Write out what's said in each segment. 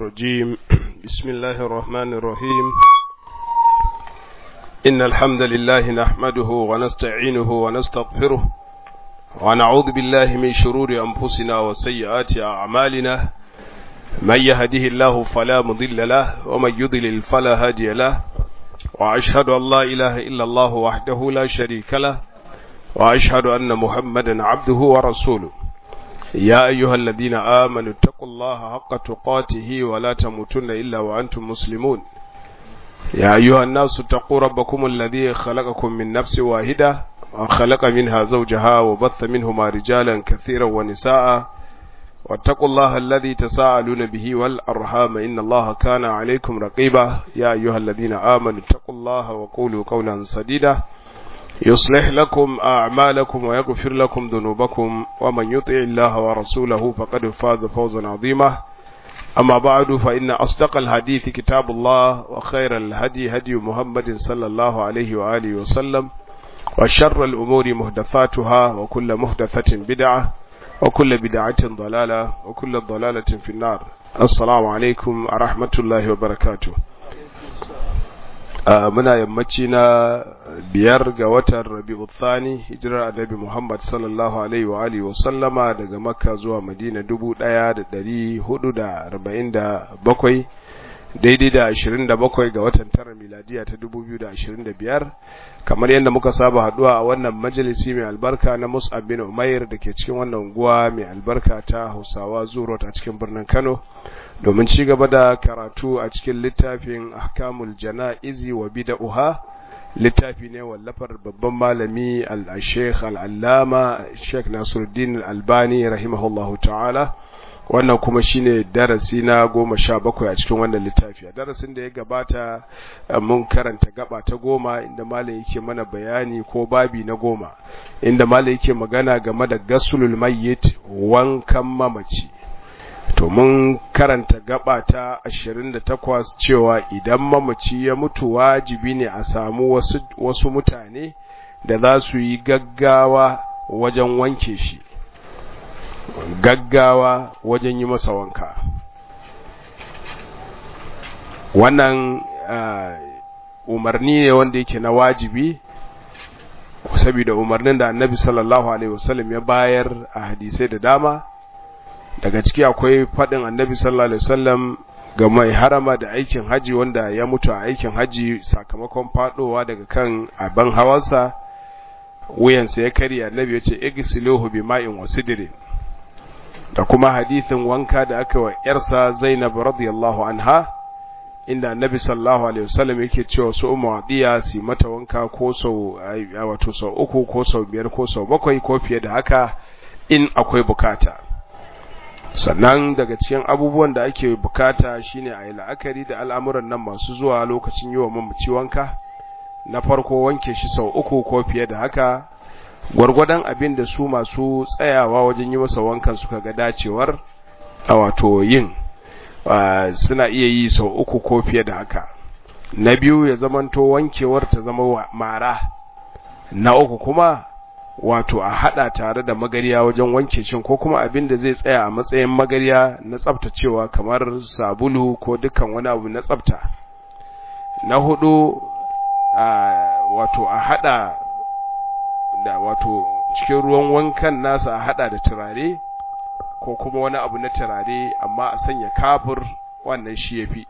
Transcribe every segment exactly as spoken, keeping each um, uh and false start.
الرجيم بسم الله الرحمن الرحيم إن الحمد لله نحمده ونستعينه ونستغفره ونعوذ بالله من شرور أنفسنا وسيئات أعمالنا من يهده الله فلا مضل له ومن يضلل فلا هادي له وأشهد أن لا إله إلا الله وحده لا شريك له وأشهد أن محمدا عبده ورسوله يا أيها الذين آمنوا اتقوا الله حق تقاته ولا تموتن إلا وأنتم مسلمون يا أيها الناس اتقوا ربكم الذي خلقكم من نفس واحدة وخلق منها زوجها وبث منهما رجالا كثيرا ونساء واتقوا الله الذي تساءلون به والأرحام إن الله كان عليكم رقيبا يا أيها الذين آمنوا اتقوا الله وقولوا قولا سديدا يصلح لكم أعمالكم ويغفر لكم ذنوبكم ومن يطع الله ورسوله فقد فاز فوزا عظيما أما بعد فإن أصدق الحديث كتاب الله وخير الهدي هدي محمد صلى الله عليه وآله وسلم وشر الأمور محدثاتها وكل محدثة بدعة وكل بدعة ضلالة وكل ضلالة في النار السلام عليكم ورحمة الله وبركاته muna yammaci na biyar ga watan Rabi'u Thani hijirar Annabi Muhammad sallallahu alaihi wa alihi wa sallama daga Makka zuwa Madina dubu ɗaya da ɗari hudu da arba'in da bakwai daidai da ashirin da bakwai ga watan tara miladiya ta dubu biyu da ashirin da biyar kamar yadda muka saba haduwa a wannan majalisi mai albarka na Mus'ab bin Umair da ke cikin wannan unguwa mai albarka ta Hausawa Zuro a cikin birnin Kano domin ci gaba da karatu a cikin littafin Ahkamul Jana'izi wa Bid'uha littafi ne wallafar babban malami al-Sheikh al-Allama Sheikh Nasiruddin Al-Albani rahimahullahu ta'ala wannan kuma shine darasi na goma sha bakwai a cikin wannan littafi darasin da ya gabata mun karanta gaba ta goma inda malai yake mana bayani ko babi na goma inda malai yake magana game da gasulul mayyit wankan mamaci to mun karanta gaba ta ashirin da takwas cewa idan mamaci ya mutu wajibi ne a samu wasu wasu mutane da za su yi gaggawa wajen wanke shi gaggawa wajen yi masa wanka wannan umarni ne wanda yake na wajibi saboda umarnin da Annabi sallallahu alaihi wasallam ya bayar a hadisai da dama daga ciki akwai fadin Annabi sallallahu alaihi wasallam ga mai harama da aikin haji wanda ya mutu a aikin haji sakamakon fadowa daga kan abin hawansa wuyansa ya karya Annabi ya ce igsiluhu bima'in wasidrin da kuma hadithin wanka da aka wa ‘yarsa Zainab radiyallahu anha, inda Annabi sallallahu Alaihi wasallam yake cewa su Ummu Atiya su mata wanka ko sau wato sau uku ko sau biyar ko sau bakwai ko fiye da haka in akwai bukata. Sannan daga cikin abubuwan da ake bukata shine a yi la'akari da al'amuran nan masu zuwa lokacin yi wa mamaci wanka, na farko wanke shi sau uku ko fiye da haka, gwargwadon abin da su masu tsayawa wajen yi masa wankan suka ga dacewar a wato yin suna iya yi sau uku ko fiye da haka. Na biyu ya zamanto wankewar ta zama mara. Na uku kuma wato a hada tare da magariya wajen wanke shin ko kuma abin da zai tsaya a matsayin magariya na tsaftacewa kamar sabulu ko dukkan wani abu na tsafta. Na hudu wato a hada da wato cikin ruwan wankan nasa a hada da turare ko kuma wani abu na turare amma a sanya kafir wannan shi yafi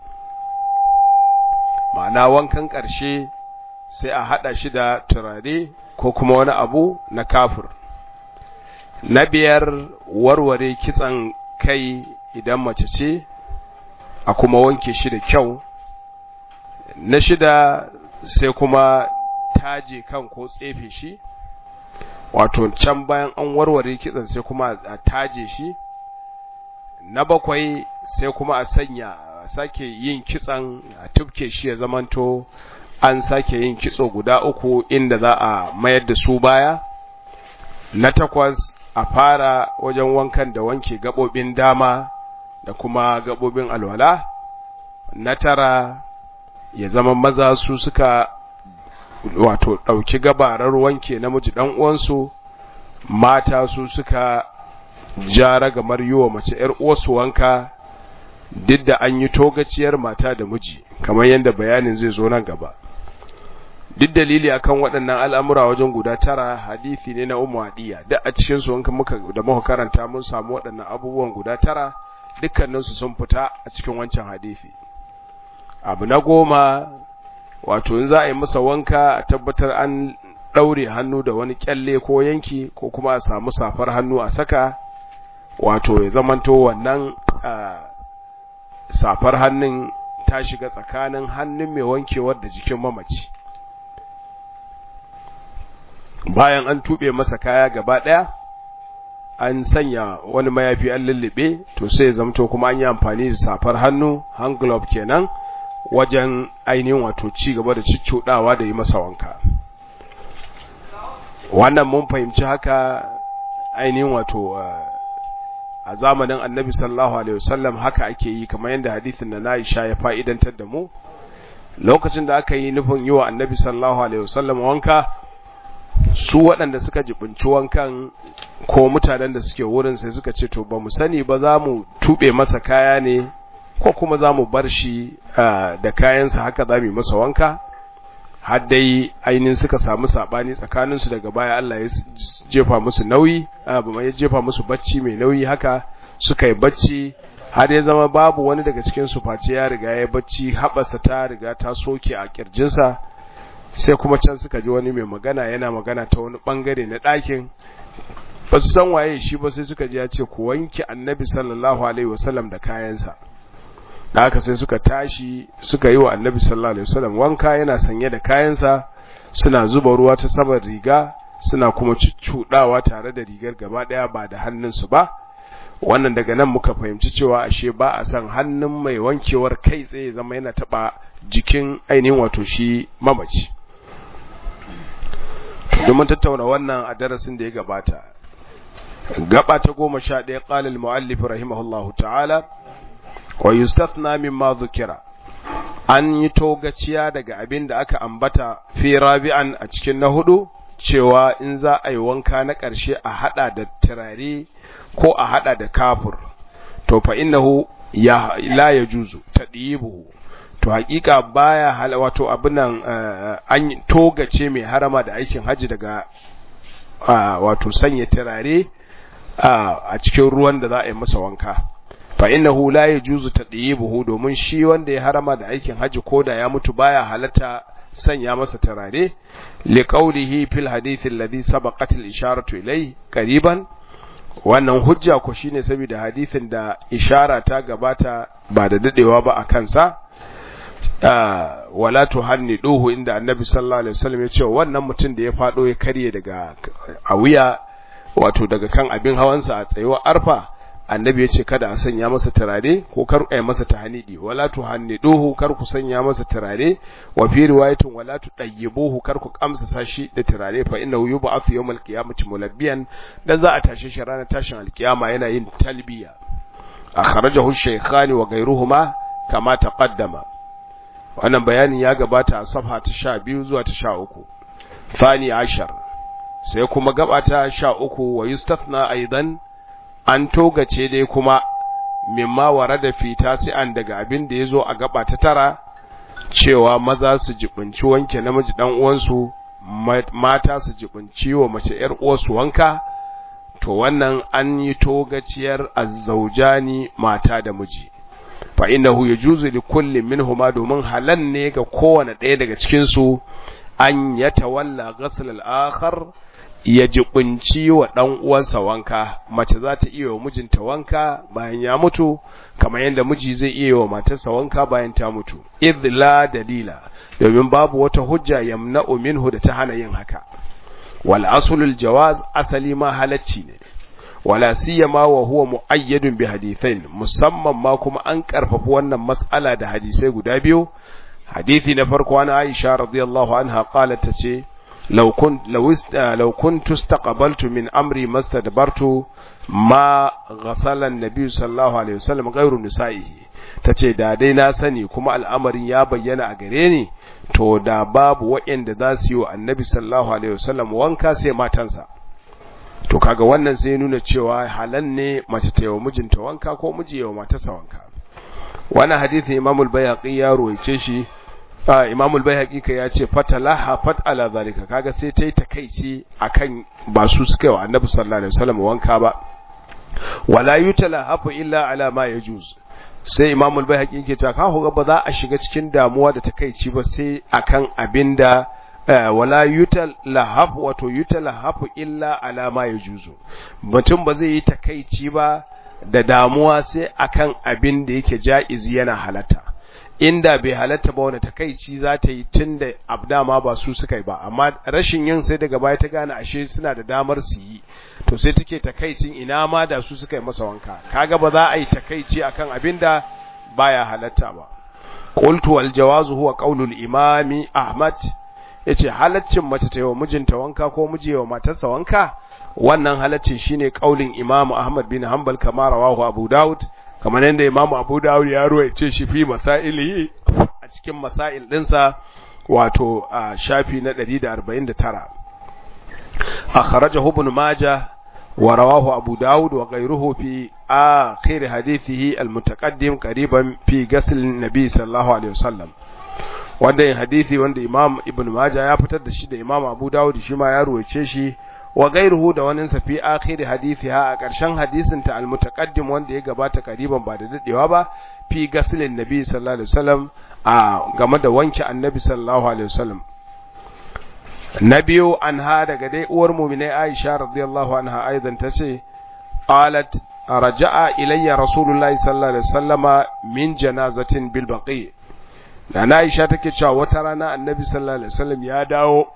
ma'ana wankan ƙarshe sai a hada shi da turare ko kuma wani abu na kafir. Na biyar warware kitsan kai idan mace ce a kuma wanke shi da kyau. Na shida sai kuma taje kan ko tsefe shi wato can bayan an warware kitsan sai kuma a taje shi. Na bakwai sai kuma a sanya sake yin kitsan a tufke shi ya zamanto an sake yin kitso guda uku inda za a mayar da su baya. Na takwas a fara wajen wankan da wanke gabobin dama da kuma gabobin alwala. Na tara ya zama maza su suka wato ɗauki gabarar wanke namiji ɗan uwansu, mata su suka jara gamar yiwa mace ‘yar uwarsu wanka duk da an yi togaciyar mata da miji kamar yadda bayanin zai zo nan gaba. Duk dalili akan waɗannan al'amura wajen guda tara hadisi ne na Ummu Hadiya, duk a cikin su wanka muka da muka karanta mun samu waɗannan abubuwan guda tara dukkanin su sun fita a cikin wancan hadisi. Abu na goma, wato in za a yi masa wanka a tabbatar an daure hannu da wani kyalle ko yanki ko kuma a samu safar hannu a saka, wato ya zamanto wannan safar hannun ta shiga tsakanin hannun mai wankewar da jikin mamaci. Bayan an tube masa kaya gaba daya, an sanya wani mayafi an lullube, to sai zamto kuma an yi amfani da safar hannu, hand glove kenan, wajen ainihin wato ci gaba da ciccudawa da yi masa wanka. Wannan mun fahimci haka ainihin wato a zamanin Annabi sallallahu alaihi wasallam haka ake yi, kamar yadda hadisin da Aisha ya fa'idantar da mu. Lokacin da aka yi nufin yi wa Annabi sallallahu alaihi wasallam wanka, su waɗanda suka jibinci wankan ko mutanen da suke wurin sai suka ce to ba mu sani ba, za mu tube masa kaya ne ko kuma za mu bar shi da kayansa haka za mu yi masa wanka. Har dai ainihin suka samu sabani tsakaninsu, daga baya Allah ya jefa musu nauyi, ba ya jefa musu bacci mai nauyi haka suka yi bacci, har ya zama babu wani daga cikin su face ya riga ya bacci, haɓarsa ta riga ta soke a kirjinsa. Sai kuma can suka ji wani mai magana yana magana ta wani bangare na ɗakin, ba su san waye shi ba, sai suka ji ya ce ku wanke Annabi sallallahu alaihi wasallam da kayansa. Da haka sai suka tashi suka yi wa Annabi sallallahu alaihi wasallam wanka, yana sanye da kayansa, suna zuba ruwa ta saman riga, suna kuma cuccudawa tare da rigar gaba daya ba da hannunsu ba. Wannan daga nan muka fahimci cewa ashe ba a san hannun mai wankewar kai tsaye zama yana taba jikin ainihin wato shi mamaci. Domin tattauna wannan a darasin da ya gabata, gaba ta goma sha ɗaya, qala al-mu'allif rahimahullahu ta'ala wa yustathna mimma dhukira, an yi togaciya daga abin da aka ambata fi rabi'an a cikin na hudu, cewa in za a yi wanka na ƙarshe a hada da turare ko a hada da kafur, to fa innahu ya la yajuzu tadibuhu, to hakika baya hal wato abunan an togace mai harama da aikin haji daga wato sanya turare a cikin ruwan da za a yi masa wanka. Fa innahu la yajuzu tadyibuhu, domin shi wanda ya harama da aikin haji koda ya mutu baya halatta sanya masa turare, li qawlihi fil hadith alladhi sabaqat al isharatu ilayhi qariban. Wannan hujja ko shine saboda hadisin da ishara ta gabata ba da dadewa ba a kansa, wala tuhanniduhu, inda Annabi sallallahu alaihi wasallam ya ce wannan mutum da ya fado ya karye daga a wuya, wato daga kan abin hawansa a tsayuwar arfa, Annabi ya ce kada a sanya masa turare ko kar a yi masa tahnidi, wala tuhanniduhu, kar ku sanya masa turare, wa fi riwayatin wala tudayyibuhu, kar ku kamsa sashi da turare, fa innahu yub'athu yawmal qiyamati mulabbiyan, dan za a tashi shi ranar tashin alkiyama yana yin talbiya. Akhrajahu ash-shaykhani wa ghayruhuma kama taqaddama. Wannan bayanin ya gabata a safha ta sha biyu zuwa ta sha uku. Thani ashar, sai kuma gaba ta sha uku, wa yustathna aidan, an togace dai kuma mimma warada fi tasi'an daga abin da yazo a gaba ta tara, cewa maza su jibinci wanke namiji dan uwansu, mata su jibinci wa mace yar uwarsu wanka. To wannan an yi togaciyar azzawjani, mata da miji. Fa innahu yajuzu li kulli minhuma, domin halan ne ga kowane ɗaya daga cikin su an yatawalla ghusl al-akhar, ya jibinci wa dan uwansa wanka. Mace za ta iya wa mijinta wanka bayan ya mutu, kamar yadda miji zai iya wa matarsa wanka bayan ta mutu. Idh la dalila, domin babu wata hujja yamna'u minhu da ta hana yin haka. Wal aslul jawaz, asali ma halacci ne, wala siyama wa huwa muayyadun bi hadithain, musamman ma kuma an karfafa wannan mas'ala da hadisai guda biyu. Hadisi na farko ana Aisha radiyallahu anha qalat tace law kunt law kuntu istaqbaltu min amri mastadbartu ma ghasala an-nabi sallallahu alaihi wasallam ghayru nisa'ihi, tace da dai na sani kuma al'amarin ya bayyana a gare ni, to da babu waɗanda za su yi wa annabi sallallahu alaihi wasallam wanka sai matansa. To kaga wannan sai nuna cewa halan ne mace ta yi wa mijinta wanka ko miji ya wa matarsa wanka. wannan hadisi Imam al-Baihaqi ya ruwaice shi a Imam al-Baihaqi kai ya ce fatalaha fat ala zalika kaga sai tai takeici akan ba su suka yi wa Annabi sallallahu alaihi wasallam wanka ba wala yutalahafu illa ala ma yajuz sai Imam al-Baihaqi yake cewa ka hoga ba za a shiga cikin damuwa da takeici ba sai akan abinda wala yutalahafu wato yutalahafu illa ala ma yajuzu mutum ba zai yi takeici ba da damuwa sai akan abin da yake jaizi yana halatta inda bai halatta ba wani takeici za ta yi tunda abda ma ba su suka yi ba amma rashin yin sai daga baya ta gane ashe suna da damar su yi to sai take takeicin ina ma da su suka yi masa wanka kaga ba za a yi takeici akan abin da baya halatta ba qultu wal jawazu huwa qaulul imami ahmad yace halaccin mace ta yi wa mijinta wanka ko miji wa matarsa wanka wannan halaccin shine kaulin Imam Ahmad bin Hanbal kamar rawahu Abu Dawud kamar yadda Imam Abu Dawud ya ruwaice shi fi masailihi a cikin masail dinsa wato a shafi na ɗari da arba'in da tara akhrajahu Ibn Majah wa rawahu Abu Dawud wa ghayruhu fi akhir hadithihi al-mutaqaddim qariban fi ghusl an-nabi sallallahu alaihi wasallam wanda hadisi wanda Imam Ibn Majah ya fitar da shi da Imam Abu Dawud shi ma ya ruwaice shi wa gairuhu da wani sa fi akhir hadithiha a ƙarshen hadisin ta al-mutaqaddim wanda ya gabata kariban ba da dadewa ba fi gaslin nabi sallallahu alaihi wasallam a game da wanke annabi sallallahu alaihi wasallam nabiyu anha daga dai uwar mu'minai Aisha radiyallahu anha aidan tace qalat raja'a ilayya rasulullahi sallallahu alaihi wasallama min janazatin bil baqi da Aisha take cewa wata rana annabi sallallahu alaihi wasallam ya dawo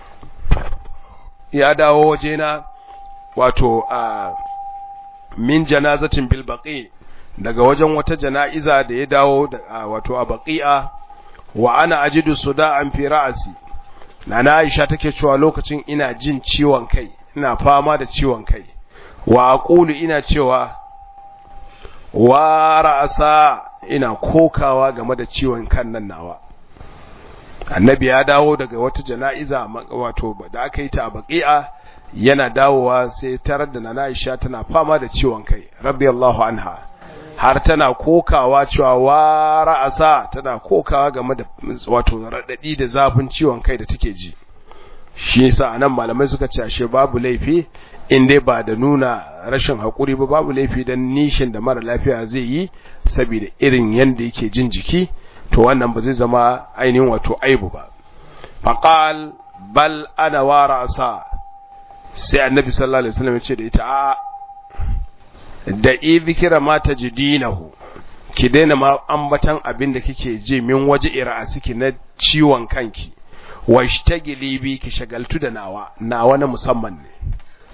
ya dawo wajena wato a min janazatin bil baqi daga wajen wata jana'iza da ya dawo wato a baqi'a wa ana ajidu suda'an fi ra'si nana Aisha take cewa lokacin ina jin ciwon kai ina fama da ciwon kai wa aqulu ina cewa wa ra'sa ina kokawa game da ciwon kan nan nawa annabi ya dawo daga wata jana'iza wato da aka yi ta a baqi'a yana dawowa sai tarar da nana Aisha tana fama da ciwon kai radiyallahu anha har tana kokawa cewa wa ra'asa tana kokawa game da wato radadi da zafin ciwon kai da take ji shi yasa anan malamai suka ce ashe babu laifi in dai ba da nuna rashin hakuri ba babu laifi dan nishin da mara lafiya zai yi saboda irin yanda yake jin jiki to wannan ba zai zama ainihin wato aibu ba faqal bal ana wa ra'sa sai annabi sallallahu alaihi wasallam ya ce da ita a da idhikira ma tajidinahu ki daina ma ambatan abin da kike ji min waje ira'asiki na ciwon kanki washtagili bi ki shagaltu da nawa nawa na musamman ne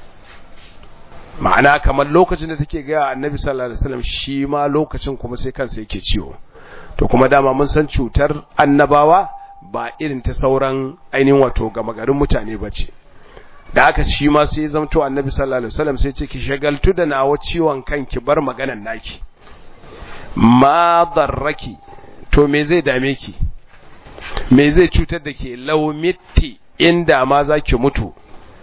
ma'ana kamar lokacin da take ga annabi sallallahu alaihi wasallam shi ma lokacin kuma sai kansa yake ciwo to kuma dama mun san cutar annabawa ba irin ta sauran ainihin wato gama garin mutane bace da aka shi ma sai zamto annabi sallallahu alaihi wasallam sai ce ki shagaltu da nawa ciwon kanki bar maganan naki ma darraki to me zai dame ki me zai cutar da ke laumitti inda ma zaki mutu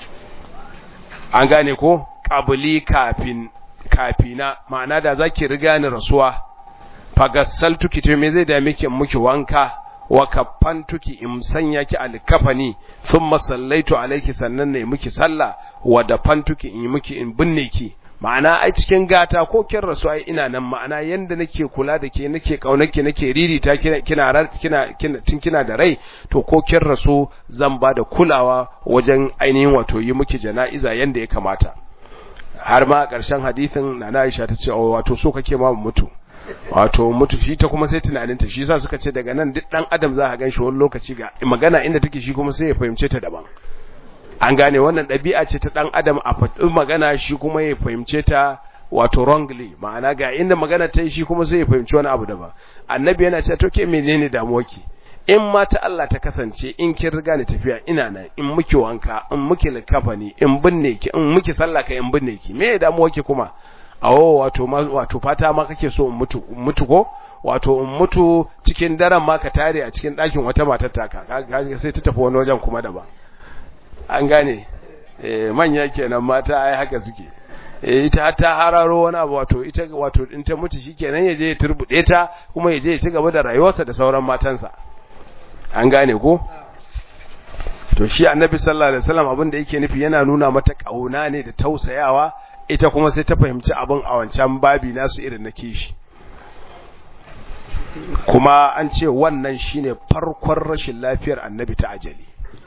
an gane ko qabli kafin kafina ma'ana da zaki riga ni rasuwa fagassaltuki to me zai dame ki muki wanka wa kaffantuki in sanya ki alkafani thumma sallaitu alayki sannan ne miki sallah wa dafantuki in miki in binne ki ma'ana ai cikin gata ko kin rasu ai ina nan ma'ana yanda nake kula da ke nake kaunarki nake ririta kina kina kina tun kina da rai to ko kin rasu zan ba da kulawa wajen ainihin wato yi miki jana'iza yanda ya kamata har ma ƙarshen hadisin nana Aisha ta ce wato so kake ma mutu wato mutu shi ta kuma sai tunaninta shi yasa suka ce daga nan duk dan adam za a ganshi wani lokaci ga magana inda take shi kuma sai ya fahimce ta daban an gane wannan dabi'a ce ta dan adam a faɗin magana shi kuma ya fahimce ta wato wrongly ma'ana ga inda magana ta yi shi kuma sai ya fahimci wani abu daban annabi yana cewa to ke menene damuwarki in ma ta Allah ta kasance in kin riga ni tafiya ina nan in muke wanka in muke likafani in binne ki in muke sallah kai in binne ki me damuwarki kuma awo wato wato fata ma kake so in mutu mutu ko wato in mutu cikin daren ma ka tare a cikin ɗakin wata matar taka kaga sai ta tafi wani wajen kuma daban an gane eh manya kenan mata ai haka suke ita ta hararo wani abu wato ita wato in ta mutu shikenan yaje ya turbude ta kuma yaje ya ci gaba da rayuwarsa da sauran matansa an gane ko to shi annabi sallallahu alaihi wasallam abin da yake nufi yana nuna mata kauna ne da tausayawa ita kuma sai ta fahimci abin a wancan babi nasu irin na kishi kuma an ce wannan shine farkon rashin lafiyar annabi ta ajali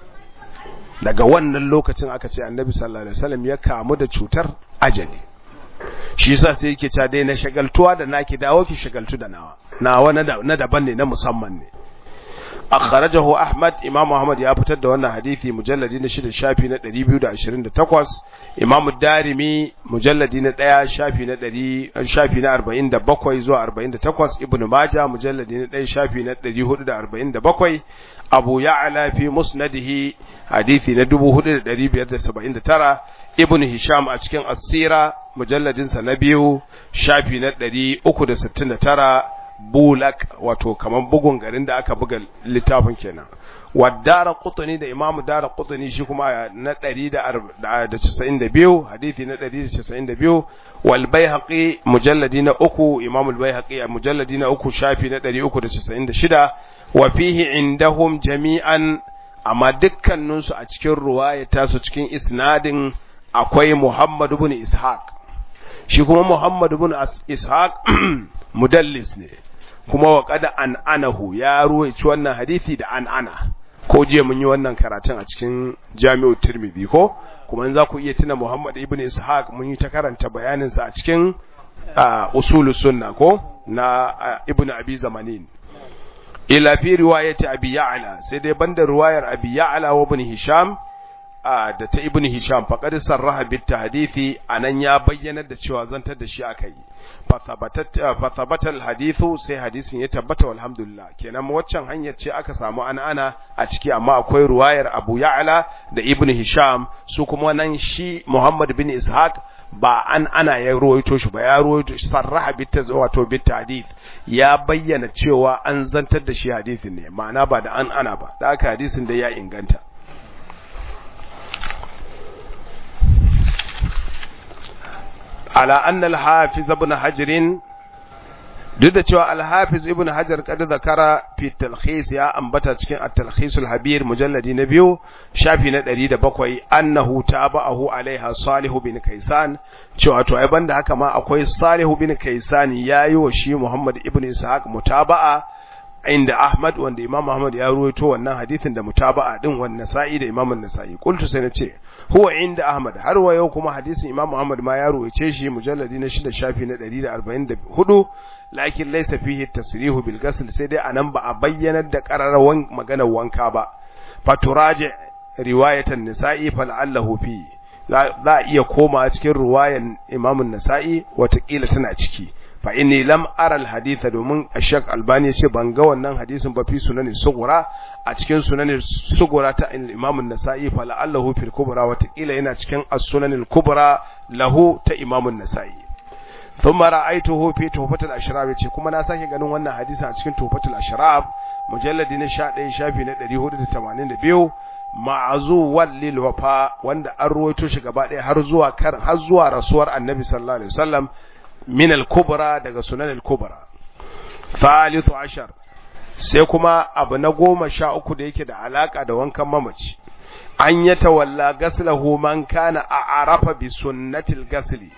daga wannan lokacin aka ce annabi sallallahu alaihi wasallam ya kamu da cutar ajali shi yasa sai yake cewa dai na shagaltuwa da naki dawo ki shagaltu da nawa nawa na daban ne na musamman ne akhrajahu ahmad imam ahmad ya fitar da wannan hadisi mujalladi na shida shafi na ɗari biyu da ashirin da takwas imam darimi mujalladi na ɗaya shafi na ɗari shafi na arba'in da bakwai zuwa arba'in da takwas ibnu majah mujalladi na ɗaya shafi na ɗari hudu da arba'in da bakwai abu ya'la fi musnadihi hadisi na dubu hudu da ɗari biyar da saba'in da tara ibnu hisham a cikin asira mujalladin sa na biyu shafi na ɗari uku da sittin da tara bulak wato kaman bugun garin da aka buga littafin kenan wadara qutni da imamu dara qutni shi kuma na ɗari da casa'in da biyu hadisi na ɗari da casa'in da biyu wal baihaqi mujalladi na uku imamu al baihaqi mujalladi na uku shafi na ɗari uku da casa'in da shida wa fihi indahum jami'an amma dukkanin su a cikin ruwaya ta su cikin isnadin akwai Muhammad ibn Ishaq shi kuma Muhammad ibn Ishaq mudallis ne kuma wa qad an anahu ya ruwaici wannan hadisi da an ana ko je mun yi wannan karatun a cikin Jami'u Tirmidhi ko kuma in za ku iya tuna Muhammad ibn Ishaq mun yi ta karanta bayanin sa a cikin usulus sunna ko na Ibn Abi Zamanin ila fi riwayati Abi Ya'la sai dai banda riwayar Abi Ya'la wa Ibn Hisham da ta Ibn Hisham faqad sarraha bit tahdithi anan ya bayyana da cewa zantar da shi akai fa thabata al hadithu sai hadisin ya tabbata walhamdulillah kenan waccan hanyar ce aka samu ana ana a ciki amma akwai riwayar Abu Ya'la da Ibn Hisham su kuma nan shi Muhammad bin Ishaq ba an ana ya ruwaito shi ba ya ruwaito sarraha bit wato bit hadith ya bayyana cewa an zantar da shi hadisin ne ma'ana ba da an ana ba da aka hadisin da ya inganta على أن الحافظ ابن حجر duk da cewa al-hafiz ibn hajar kada zakara fi talkhis ya ambata cikin at-talkhis al-habir mujalladi na biyu shafi na ɗari da bakwai annahu tabahu alaiha salih bin kaysan cewa to ai banda haka ma akwai salih bin kaysan yayi wa shi muhammad ibn ishaq mutaba'a inda ahmad wanda imam ahmad ya ruwaito wannan hadisin da mutaba'a din wannan nasa'i da imam an-nasa'i qultu sai nace huwa inda ahmad har wa yau kuma hadisin imam ahmad ma ya ruwaice shi mujalladi na shida shafi na ɗari da arba'in da hudu lakin laysa fihi tasrihu bil ghusl sai dai anan ba a bayyanar da qararrawan maganar wanka ba faturaji riwayatan nisa'i fal'allahu fi za iya koma cikin riwayan imam an-nasa'i watakila tana ciki fa inni lam ara al-haditha domin ashaq albani yace ban ga wannan hadisin ba fi sunanin sughra a cikin sunanin sughra ta imam an-nasa'i fal'allahu fil kubra watakila yana cikin as-sunan al-kubra lahu ta imam an-nasa'i thumma ra'aytuhu fi tuhfatul ashrab yace kuma na sake ganin wannan hadisin a cikin tuhfatul ashrab mujalladi na sha ɗaya shafi na ɗari hudu da tamanin da biyu ma'azuwan lil wafa wanda an ruwaito shi gaba ɗaya har zuwa kar har zuwa rasuwar annabi sallallahu alaihi wasallam min al-kubra daga sunan al-kubra thalithu ashar sai kuma abu na goma sha uku da yake da alaka da wankan mamaci an yatawalla gaslahu man kana a'rafa bi sunnatil gasli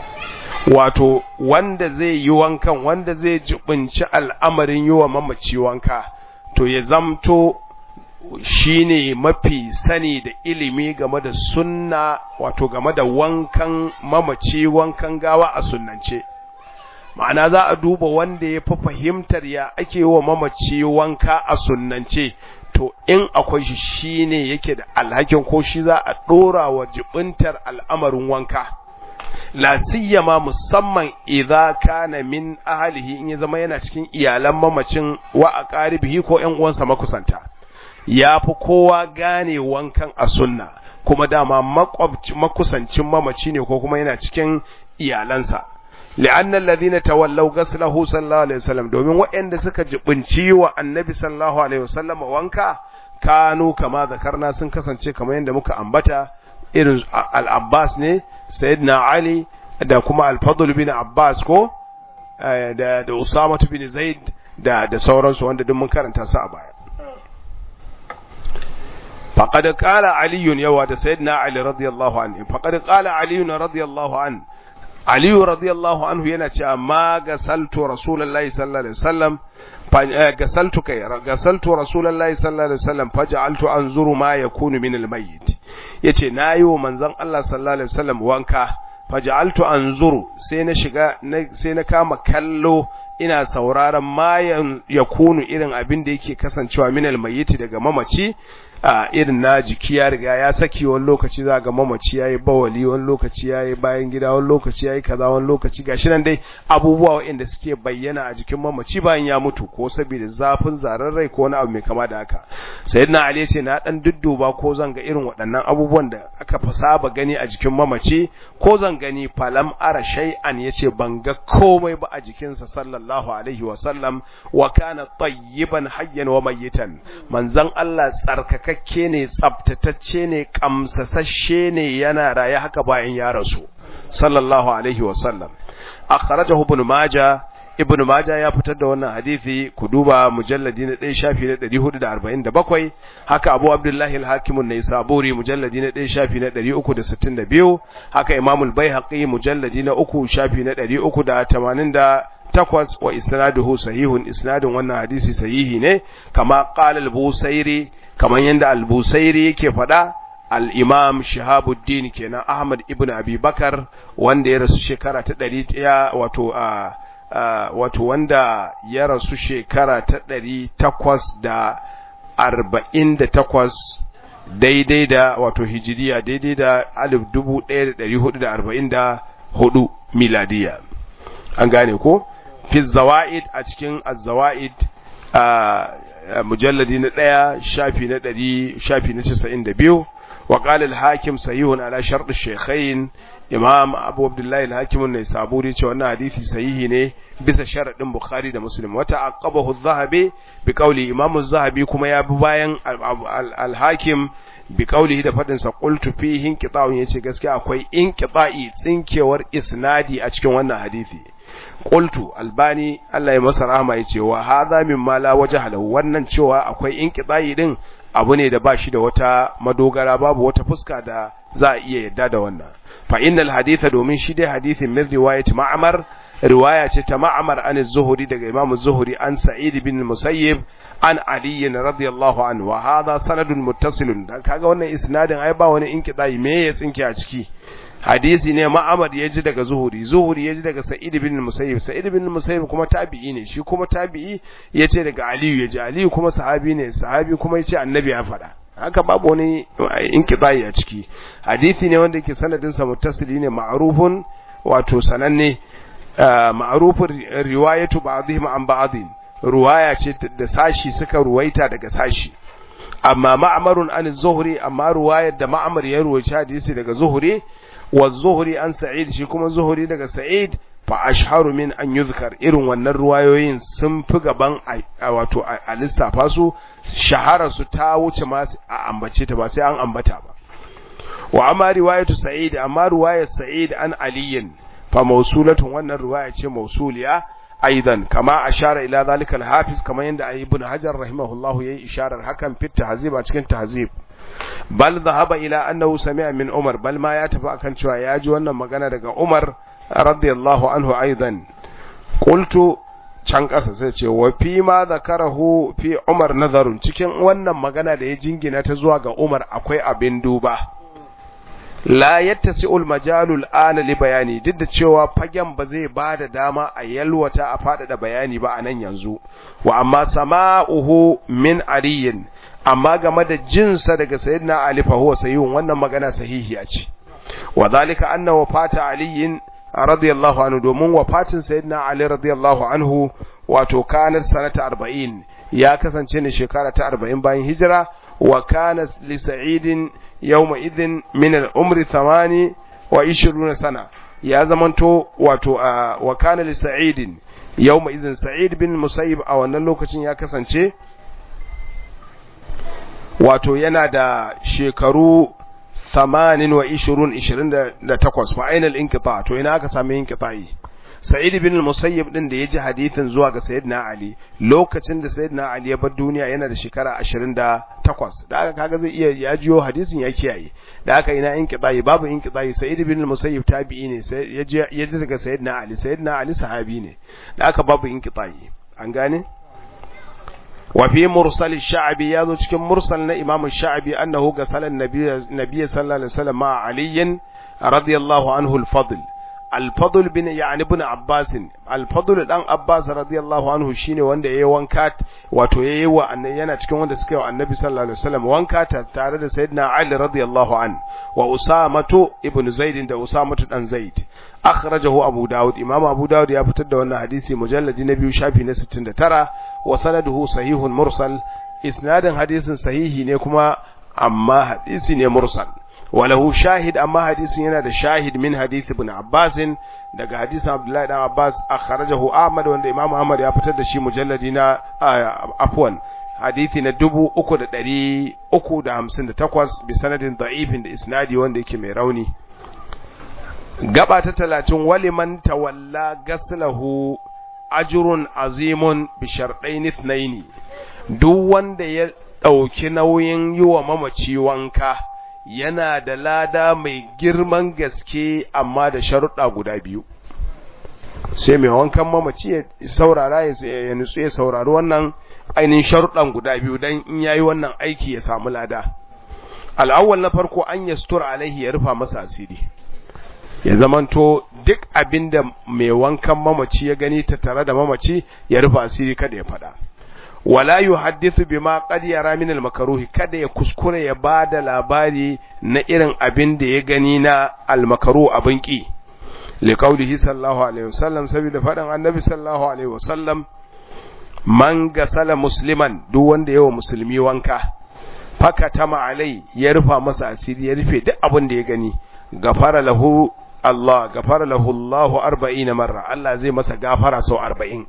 wato wanda zai yi wankan wanda zai jibinci al'amarin yi wa mamaci wanka to ya zamto shine mafi sani da ilimi game da sunna wato game da wankan mamaci wankan gawa a sunnance ma'ana za a duba wanda ya fi fahimtar ya ake wa mamaci wanka a sunnance to in akwai shi shine yake da alhakin ko shi za a dora wa jibintar al'amarin wanka la siyama musamman idza kana min ahlihi in ya zama yana cikin iyalan mamacin wa aqaribihi ko ƴan uwansa makusanta yafi kowa gane wankan a sunna kuma dama makwabci makusancin mamaci ne ko kuma yana cikin iyalansa li'anna alladhina tawallaw ghaslahu sallallahu alaihi wasallam domin waɗanda suka jibinci wa annabi sallallahu alaihi wasallam wanka kanu kama zakarna sun kasance kamar yadda muka ambata irin al-Abbas ne Sayyidina Ali da kuma al-Fadl bin Abbas ko da da Usama bin Zaid da da sauransu wanda duk mun karanta su a baya faqad qala Ali yawa da sayyidina Ali radiyallahu anhu faqad qala Ali radiyallahu anhu Ali radiyallahu anhu yana cewa ma gasaltu rasulullahi sallallahu alaihi wasallam gasaltu kai gasaltu rasulullahi sallallahu alaihi wasallam faj'altu anzuru ma yakunu min al-mayyit yace nayi wa manzon Allah sallallahu alaihi wasallam wanka faj'altu anzuru sai na shiga sai na kama kallo ina sauraron ma yakunu irin abin da yake kasancewa min al-mayyit daga mamaci a irin na jiki ya riga ya saki wani lokaci za ga mamaci yayi bawali wani lokaci yayi bayan gida wani lokaci yayi kaza wani lokaci gashi nan dai abubuwa waɗanda suke bayyana a jikin mamaci bayan ya mutu ko saboda zafin zarar rai ko wani abu mai kama da haka sayyidina Ali ce na dan dudduba ko zan ga irin waɗannan abubuwan da aka fa saba gani a jikin mamaci ko zan gani falam ara shay'an yace ban ga komai ba a jikinsa sallallahu alaihi wa sallam wa kana tayyiban hayyan wa mayyitan manzon Allah tsarkaka kakke ne tsabtatacce ne kamsasashe ne yana raye haka bayan ya rasu sallallahu alaihi wasallam akhrajahu ibn majah ibn majah ya fitar da wannan hadisi ku duba mujalladi na ɗaya shafi na ɗari hudu da arba'in da bakwai haka abu abdullahi al-hakim an-naisaburi mujalladi na ɗaya shafi na ɗari uku da sittin da biyu haka imam al-baihaqi mujalladi na uku shafi na ɗari uku da tamanin da takwas wa isnaduhu sahihun isnadun wannan hadisi sahihi ne kama qala al-busairi kaman yanda al-busairi yake fada al-imam shihabuddin kenan ahmad ibn abi bakar wanda ya rasu shekara ta ɗari ɗaya wato a wato wanda ya rasu shekara ta ɗari takwas da arba'in da takwas daidai da wato hijiriya daidai da alif dubu ɗaya da ɗari hudu da arba'in da hudu miladiya an gane ko fi zawaid a cikin az-zawaid mujalladi na ɗaya shafi na ɗari shafi na casa'in da biyu wa qala al-hakim sahihun ala shart ash-shaykhain imam abu abdullahi al-hakim an-naisaburi ce wannan hadisi sahihi ne bisa sharadin bukhari da muslim wata aqabahu az-zahabi bi qawli imam az-zahabi kuma ya bi bayan al-hakim bi qawlihi da fadin sa qultu fihi inqita'un yace gaskiya akwai inqita'i tsinkewar isnadi a cikin wannan hadisi qultu albani Allah ya masa rahama yace wa hadha mimma la wajha lahu wannan cewa akwai inqita'i din abu ne da bashi da wata madogara babu wata fuska da za a iya yadda da wannan fa innal haditha domin shi dai hadithin min riwayat ma'mar riwaya ce ta ma'mar an az-zuhri daga imam az-zuhri an sa'id bin musayyib an ali radiyallahu anhu wa hadha sanadun muttasilun dan kaga wannan isnadin ai ba wani inqita'i me ya tsinke a ciki hadisi ne ma'amad ya ji daga zuhuri zuhuri ya ji daga sa'id bin musayyib sa'id bin musayyib kuma tabi'i ne shi kuma tabi'i ya ce daga aliyu ya ji aliyu kuma sahabi ne sahabi kuma ya ce annabi ya faɗa haka babu wani inqita'i a ciki hadisi ne wanda yake sanadin sa muttasili ne ma'rufun wato sananne ma'rufun riwayatu ba'dihim an ba'dhin ruwaya ce da sashi suka ruwaita daga sashi amma ma'marun an zuhri amma ruwayar da ma'mar ya ruwaita hadisi daga zuhri والزهري عن سعيد shi kuma zuhuri daga sa'id fa ashharu min an yuzkar irin wannan ruwayoyin sun fi gaban wato a lissafa su shahara su ta wuce ma a ambace ta ba sai an ambata ba wa amma riwayatu sa'id amma riwayat sa'id an aliyin fa mawsulatun wannan riwaya ce mawsuliya aidan kama ashara ila zalika al-hafiz kama yanda ibn hajar rahimahullahu yayi isharar hakan fit tahzib a cikin tahzib bal dhahaba ila annahu sami'a min Umar bal ma ya tafi akan cewa ya ji wannan magana daga Umar radiyallahu anhu aidan qultu can kasa sai ce wa fi ma zakarahu fi Umar nazarun cikin wannan magana da ya jingina ta zuwa ga Umar akwai abin duba la yattasi'ul majalul ana li bayani duk da cewa fagen ba zai bada dama a yalwata a fadada bayani ba anan yanzu wa amma sama'uhu min aliyin amma game da jinsa daga sayyidina ali fa huwa sahihun wannan magana sahihiya ce wa zalika anna wafata aliyin radiyallahu anhu domin wafatin sayyidina ali radiyallahu anhu wato kanar sanata arba'in ya kasance ne shekara ta arba'in bayan hijira wa kana li sa'idin yawma idhin min al-umri thamani wa ishiruna sana ya zamanto wato wa kana li sa'idin yawma idhin sa'id bin musayyib a wannan lokacin ya kasance wato yana da shekaru ثمان وعشرون عشرين da takwas fa aina al-inqita to ina aka sami inqita'i Sa'id ibn al-Musayyib din da yaji hadithin zuwa ga Sayyidina Ali lokacin da Sayyidina Ali ya bar duniya yana da shekara ashirin da takwas da aka kaga zai iya ya jiyo hadisin ya kiyaye da aka ina inqita'i babu inqita'i Sa'id ibn al-Musayyib tabi'i ne sai yaji yaji daga Sayyidina Ali Sayyidina Ali sahabi ne da aka babu inqita'i an gane وفي مرسل الشعبي يذو cikin mursal na Imam Sha'bi annahu gasala an-nabiy nabiy sallallahu alaihi wasallam ma Ali radiyallahu anhu al-Fadl al-Fadl bin yani ibn Abbas al-Fadl dan Abbas radiyallahu anhu shine wanda yayi wanka wato yayi wa annabi yana cikin wanda suka yi wa annabi sallallahu alaihi wasallam wanka tare da sayyidina Ali radiyallahu an wa Usama ibn Zaid da Usama dan Zaid akhrajahu Abu Dawud Imam Abu Dawud ya fitar da wannan hadisi mujalladi na biyu shafi na sittin da tara wa sanaduhu sahihun mursal isnadin hadisin sahihi ne kuma amma hadisi ne mursal walahu shahid amma hadisin yana da shahid min hadith ibn Abbas daga hadisin Abdullah ibn Abbas akhrajahu Ahmad wanda Imam Ahmad ya fitar da shi mujalladi na afwan hadisi na dubu uku da ɗari uku da hamsin da takwas bi sanadin da'ifin da isnadi wanda yake mai rauni gaba ta talatin waliman tawalla gaslahu ajrun azimun bi sharɗain ithnaini duk wanda ya ɗauki nauyin yi wa mamaci wanka yana da lada mai girman gaske amma da sharuɗa guda biyu sai mai wankan mamaci ya saurara ya nutsu ya saurari wannan ainihin sharuɗan guda biyu don in yayi wannan aiki ya samu lada al'awwal na farko an yastura alaihi ya rufa masa asiri ya zamanto duk abinda mai wankan mamaci ya gani ta tare da mamaci ya rufa asiri kada ya faɗa wala yuhaddithu bima qad yara min al-makruh kada ya kuskure ya bada labari na irin abin da ya gani na al-makruh abin ki li qawlihi sallallahu alaihi wasallam saboda fadan annabi sallallahu alaihi wasallam man gasala musliman duk wanda yawa musulmi wanka fakatama alai ya rufa masa asiri ya rufe duk abin da ya gani gafara lahu Allah gafara lahu Allahu arba'ina marra Allah zai masa gafara sau arba'in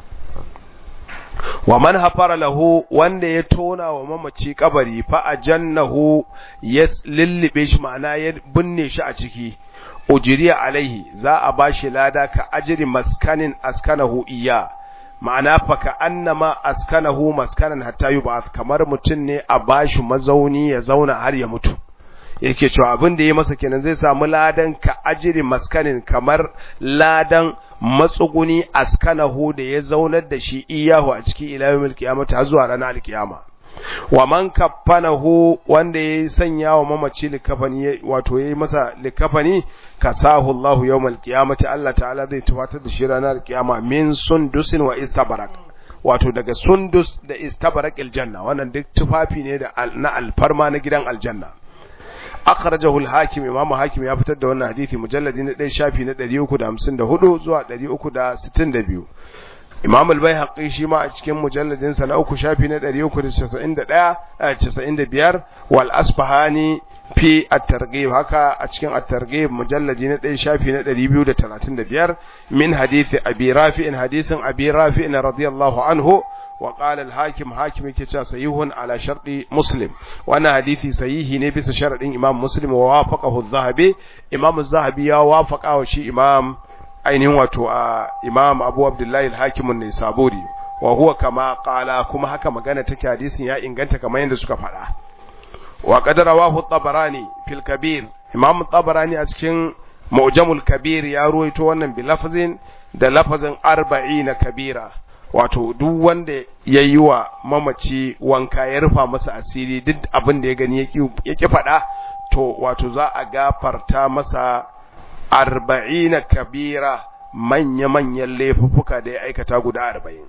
wa man hafara lahu wanda ya tona wa mamaci kabari fa ajannahu ya lillibe shi ma'ana ya binne shi a ciki ujriya alaihi za a bashi lada ka ajri maskanin askanahu iya ma'ana fa ka annama askanahu maskanan hatta yub'ath kamar mutun ne a bashi mazauni ya zauna har ya mutu yake cewa abin da ya masa kenan zai samu ladan ka ajri maskanin kamar ladan matsuguni askanahu da ya zaunar da shi iyahu a cikin ilawil qiyamah har zuwa ranar alkiyama wa man kaffanahu wanda ya sanya wa mamaci likafani wato yayi masa likafani kasahu Allahu yawmal qiyamati Allah ta'ala zai tufatar da shi ranar alkiyama min sundusin wa istabarak wato daga sundus da istabarak aljanna wannan duk tufafi ne da na alfarma na gidan aljanna akhrajahu al-hakim imamu hakim ya fitar da wannan hadisi mujalladi na ɗaya shafi na ɗari uku da hamsin da hudu zuwa ɗari uku da sittin da biyu imam al-baihaqi shi ma a cikin mujalladin sa na uku shafi na ɗari uku da casa'in da ɗaya casa'in da biyar wal asfahani fi at-targhib haka a cikin at-targhib mujalladi na ɗaya shafi na ɗari biyu da talatin da biyar min hadisi abi rafi'in hadisin abi rafi'in radiyallahu anhu وقال الحاكم حاكم كيتا صحيح على شرط مسلم وانا حديثي صحيح ne bisa sharadin imam muslim wa wafaqahu az-zahabi imam az-zahabi ya wafaqa shi imam ainihin wato imam abu abdullahi al-hakim an-nisaburi wa huwa kama qala kuma haka magana take hadisin ya inganta kamar yadda suka fada wa qad rawahu at-tabarani fil kabir imam at-tabarani a cikin mu'jamul kabir ya ruwaito wannan bi lafazin da lafazin arba'ina kabira wato duk wanda ya yi wa mamaci wanka ya rufa masa asiri duk abin da ya gani ya ki faɗa to wato za a gafarta masa arba'ina kabira manya-manyan laifuffuka da ya aikata guda arba'in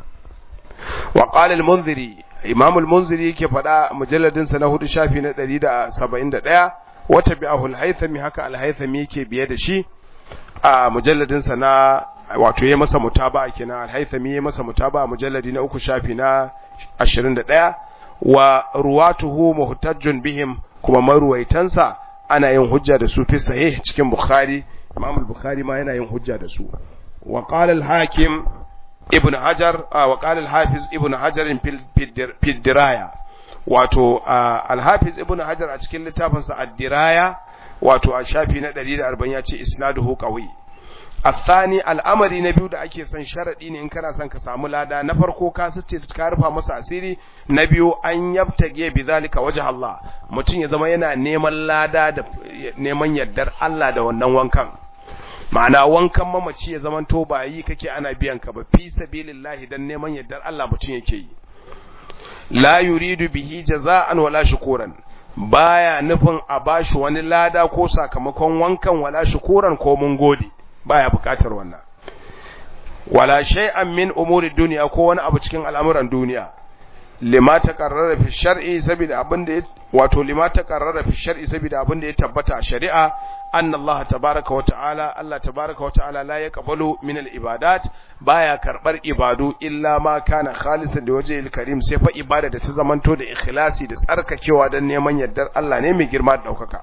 wa qala al-munziri imam al-munziri yake faɗa mujalladin sa na hudu shafi na ɗari da saba'in da ɗaya wata bi'ahu al-haythami haka al-haythami yake biye da shi a mujalladin sa na wato yayi masa mutaba'a kenan al-haythami yayi masa mutaba'a mujalladi na uku shafi na ashirin da ɗaya wa ruwatuhu muhtajjun bihim kuma maruwaitansa ana yin hujja da su fi sahih cikin bukhari imam al-bukhari ma yana yin hujja da su wa qala al-hakim ibn hajar wa qala al-hafiz ibn hajar fi diraya wato al-Hafiz Ibn Hajar a cikin littafinsa ad-Diraya wato a shafi na ɗari da arba'in ya ce isnaduhu qawi. الثاني al'amari na biyu da ake son sharadi ne in kana son ka samu lada na farko ka sace ka rufa masa asiri, na biyu an yabtage bi zalika wajh Allah, mutum ya zama yana neman lada da neman yardar Allah da wannan wankan. Ma'ana wankan mamaci ya zaman to ba yi kake ana biyan ka ba, fi sabilillahi dan neman yardar Allah mutum yake yi. La yuridu bihi jaza'an wala shukuran, baya nufin a bashi wani lada ko sakamakon wankan wala shukuran ko mun gode, baya bukatar wannan. Wala shay'an min umuri dunya, ko wani abu cikin al'amuran duniya. Lima taqarrara fi shar'i, saboda abin da wato lima taqarrara fi shar'i, saboda abin da ya tabbata a shari'a, anna Allah tabaaraka wa ta'ala, Allah tabaaraka wa ta'ala la yaqbalu min al-ibadat, baya karbar ibadu illa ma kana khalisan da wajhil karim, sai fa ibada da ta zamanto da ikhlasi da tsarkakewa dan neman yardar Allah ne mai girma da daukaka.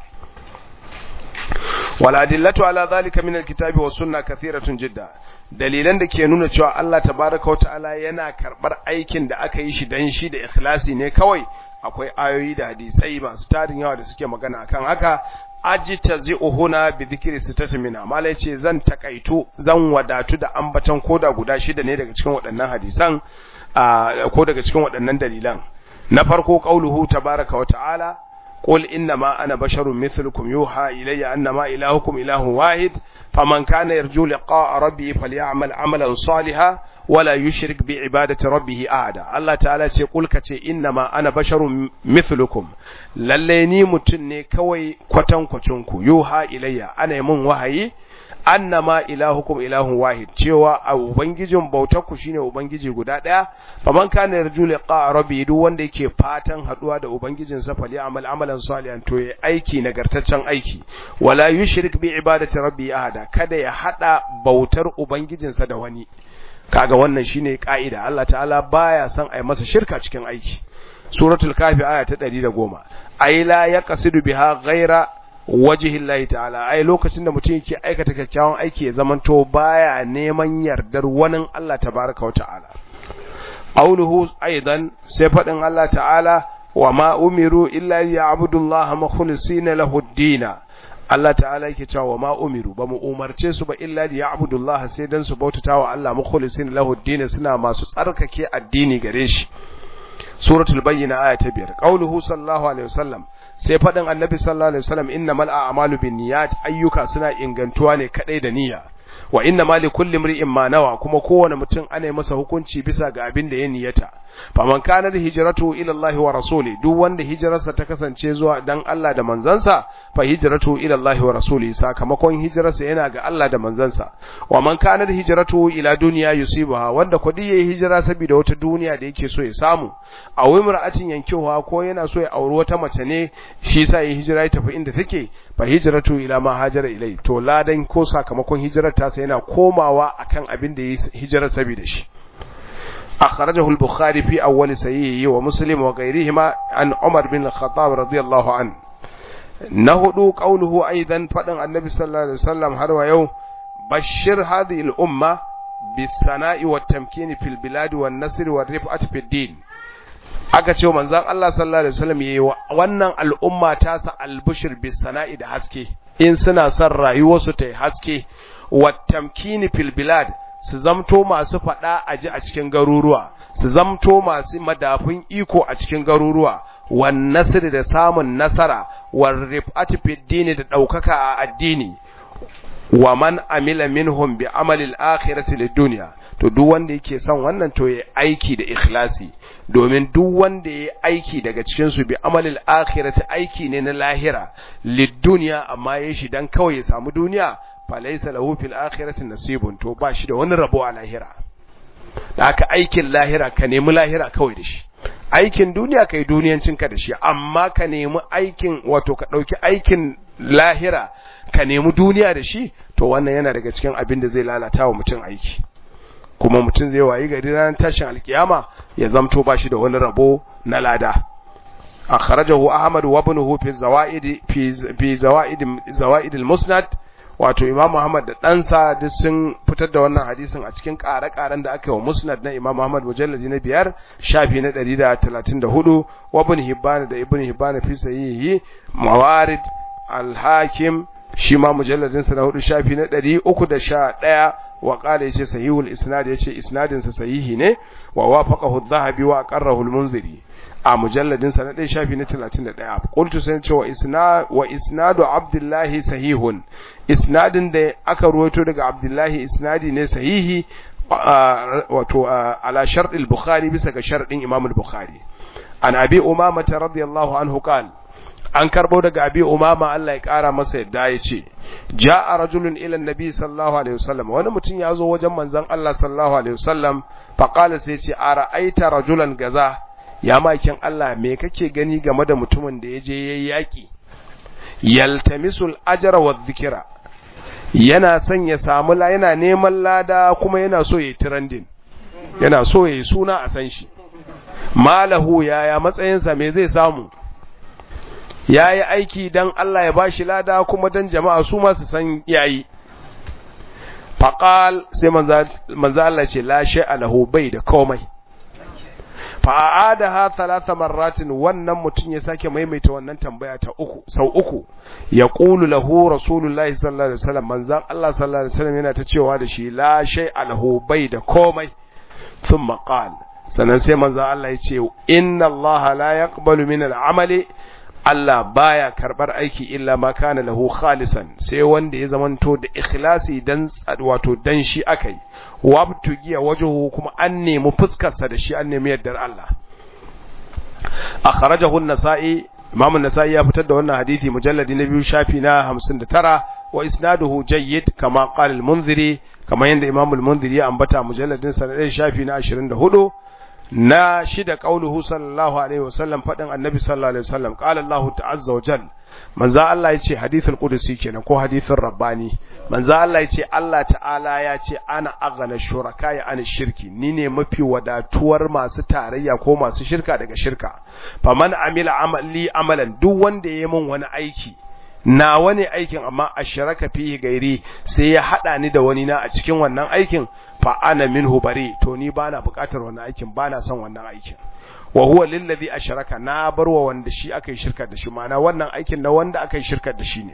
wala adillatu ala zalika min alkitabi was sunna kathiratun jidda, dalilan da ke nuna cewa Allah tabaaraka wa ta'ala yana karbar aikin da aka yi shi dan shi da ikhlasi ne kawai, akwai ayoyi da hadisai masu tarin yawa da suke magana akan haka. ajtazi'uhuna bi dhikri sittati minha, malai ce zan takaitu zan wadatu da ambatan koda guda shida ne daga cikin waɗannan hadisan ko daga cikin waɗannan dalilan. Na farko qauluhu tabaaraka wa ta'ala, قل إنما أنا بشر مثلكم يوحى إلي أنما إلهكم إله واحد فمن كان يرجو لقاء ربه فليعمل عملا صالحا ولا يشرك بعبادة ربه أحدا. الله تعالى يقول كتي إنما أنا بشر مثلكم، لليني متني كوي كتن كتنكو يوحى إلي أنا من وحي annama ilahukum ilahun wahid, cewa a ubangijin bautarku shine ubangiji guda daya. faman kana yarju liqa rabbi, duk wanda yake fatan haduwa da ubangijin sa, fali amal amalan salihan, to yayi aiki nagartaccen aiki. wala yushrik bi ibadati rabbi ahada, kada ya hada bautar ubangijin sa da wani. kaga wannan shine kaida, Allah ta'ala baya son ai masa shirka cikin aiki. suratul kafi aya ta ɗari da goma. ay la yaqsidu biha ghaira wajihillahi ta'ala, ai lokacin da mutum yake aikata kyakkyawan aiki ya zamanto baya neman yardar wani Allah tabaraka wa ta'ala. Qauluhu aidan, sai fadin Allah ta'ala, wa ma umiru illa liya'budullaha mukhlisina lahu ad-din. Allah ta'ala yake cewa wa ma umiru, ba mu umarce su ba illa liya'budullaha, sai dan su bautatawa Allah mukhlisina lahu ad-din, suna masu tsarkake addini gare shi. Suratul bayyina aya ta biyar. Qauluhu sallallahu alaihi wasallam, sai faɗin annabi sallallahu alaihi wasallam, innamal a'malu binniyat, ayyuka suna ingantuwa ne kadai da niyya. wa innamal likulli imri'in ma nawa, kuma kowane mutum ana masa hukunci bisa ga abin da ya niyyata. faman kana hijratu ila Allah wa rasuli, duk wanda hijrarsa ta kasance zuwa dan Allah da manzansa, fa hijratu ila Allah wa rasuli, sakamakon hijrarsa yana ga Allah da manzansa. wa man kana hijratu ila dunya yusibaha, wanda kudi yayi hijira saboda wata duniya da yake so ya samu, a wimra'atin yankewa, ko yana so ya auri wata mace ne shi yasa yayi hijira ya tafi inda take, fa hijratu ila ma hajara ilai, to ladan ko sakamakon hijrar ta sai yana komawa akan abin da yayi hijira saboda shi. أخرجه البخاري في أول سيئه ومسلم وغيرهما عن عمر بن الخطاب رضي الله عنه. نهدو قوله أيضا فدن النبي صلى الله عليه وسلم هروا يوم بشر هذه الأمة بالثناء والتمكين في البلاد والنصر والرفعة في الدين. aka ce manzon Allah sallallahu alaihi wasallam yayi wannan al'umma ta sa albishir bis sana'i da haske, in suna son rayuwarsu ta haske, wat tamkini fil bilad, su zamto masu fada aji a cikin garuruwa, su zamto masu madafin iko a cikin garuruwa, wan nasr da samun nasara, war rif'ati fid dini da daukaka a addini. wa man amila minhum bi amali al-akhirati lid-dunya, to duk wanda yake son wannan to yayi aiki da ikhlasi, domin duk wanda yayi aiki daga cikin su bi amali al-akhirati, aiki ne na lahira, lid-dunya, amma yayi shi dan kawai ya samu duniya, falaysa lahu fil akhirati nasibun, to ba shi da wani rabo a lahira. da haka aikin lahira ka nemi lahira kawai da shi, aikin duniya kai duniyancinka da shi, amma ka nemi aikin, wato ka dauki aikin lahira ka nemi duniya da shi, to wannan yana daga cikin abin da zai lalata wa mutum aiki, kuma mutum zai wayi gari ranar tashin alkiyama ya zamto ba shi da wani rabo na lada. akhrajahu ahmad wa ibnuhu fi zawaid fi fi zawaid zawaid al-musnad wato Imam Ahmad da ɗansa duk sun fitar da wannan hadisin a cikin ƙare-ƙaren da aka yi wa Musnad na Imam Ahmad mujalladi na biyar shafi na ɗari da talatin da hudu wa Ibn Hibban da Ibn Hibban fi sahihi Mawarid al-Hakim shi ma mujalladin sa na hudu shafi na ɗari uku da sha ɗaya wa qala yace sahihul isnad yace isnadin sa sahihi ne wa wafaqahu adh-Dhahabi wa aqarrahu al-Munziri a mujalladin sa na ɗaya shafi na talatin da ɗaya qultu sai ce wa isna wa isnadu Abdullahi sahihun isnadin da aka ruwaito daga Abdullahi isnadi ne sahihi wato ala shart al-Bukhari bisa ga sharadin Imam al-Bukhari an Abi Umama radiyallahu anhu qala an karbo daga Abi Umama Allah ya kara masa yadda yace ja'a rajulun ila annabi sallallahu alaihi wasallam wani mutum ya zo wajen manzon Allah sallallahu alaihi wasallam fa qala sai yace ara'aita rajulan gaza ya makin Allah me kake gani game da mutumin da yaje yayi yaki yaltamisul ajra wadh-dhikra yana son ya samu la yana neman lada kuma yana so yayi trending yana so yayi suna a san shi malahu yaya matsayinsa me zai samu yayi aiki dan Allah ya bashi lada kuma dan jama'a su ma su san yayi faqal sai manzo manzo Allah ce la shay'a lahu bai da komai fa'adaha thalatha marratin wannan mutun ya sake maimaita wannan tambaya ta uku sau uku ya qulu lahu rasulullahi sallallahu alaihi wasallam manzo Allah sallallahu alaihi wasallam yana ta cewa da shi la shay'a lahu bai da komai thumma qala sanan sai manzo Allah ya ce inna Allah la yaqbalu min al-amali Allah baya karbar aiki illa ma kana lahu khalisan sai wanda ya zamanto da ikhlasi dan wato dan shi akai wabtugiya wajhu kuma an nemi fuskar sa da shi an nemi yardar Allah akhrajahu an-nasa'i Imam an-nasa'i ya fitar da wannan hadisi mujalladi na biyu shafi na hamsin da tara wa isnaduhu jayyid kama qala al-munziri kama yanda Imam al-munziri ya ambata mujalladin sa na shafi na ashirin da hudu na shida qauluhu sallallahu alaihi wasallam fadin annabi sallallahu alaihi wasallam qala Allah ta'azza wa jalla manzo Allah yace hadithul qudusi kenan ko hadithur rabbani manzo Allah yace Allah ta'ala yace ana aghna shuraka ya ana shirki ni ne mafi wadatuwar masu tarayya ko masu shirka daga shirka faman amila amali amalan duk wanda yayi min wani aiki na wani aikin amma ashraka fihi gairi sai ya hada ni da wani na a cikin wannan aikin fa ana minhu bari to ni bana bukatar wannan aikin bana son wannan aikin wa huwa lillazi ashraka na barwa wanda shi akai shirka da shi mana wannan aikin na wanda akai shirka da shi ne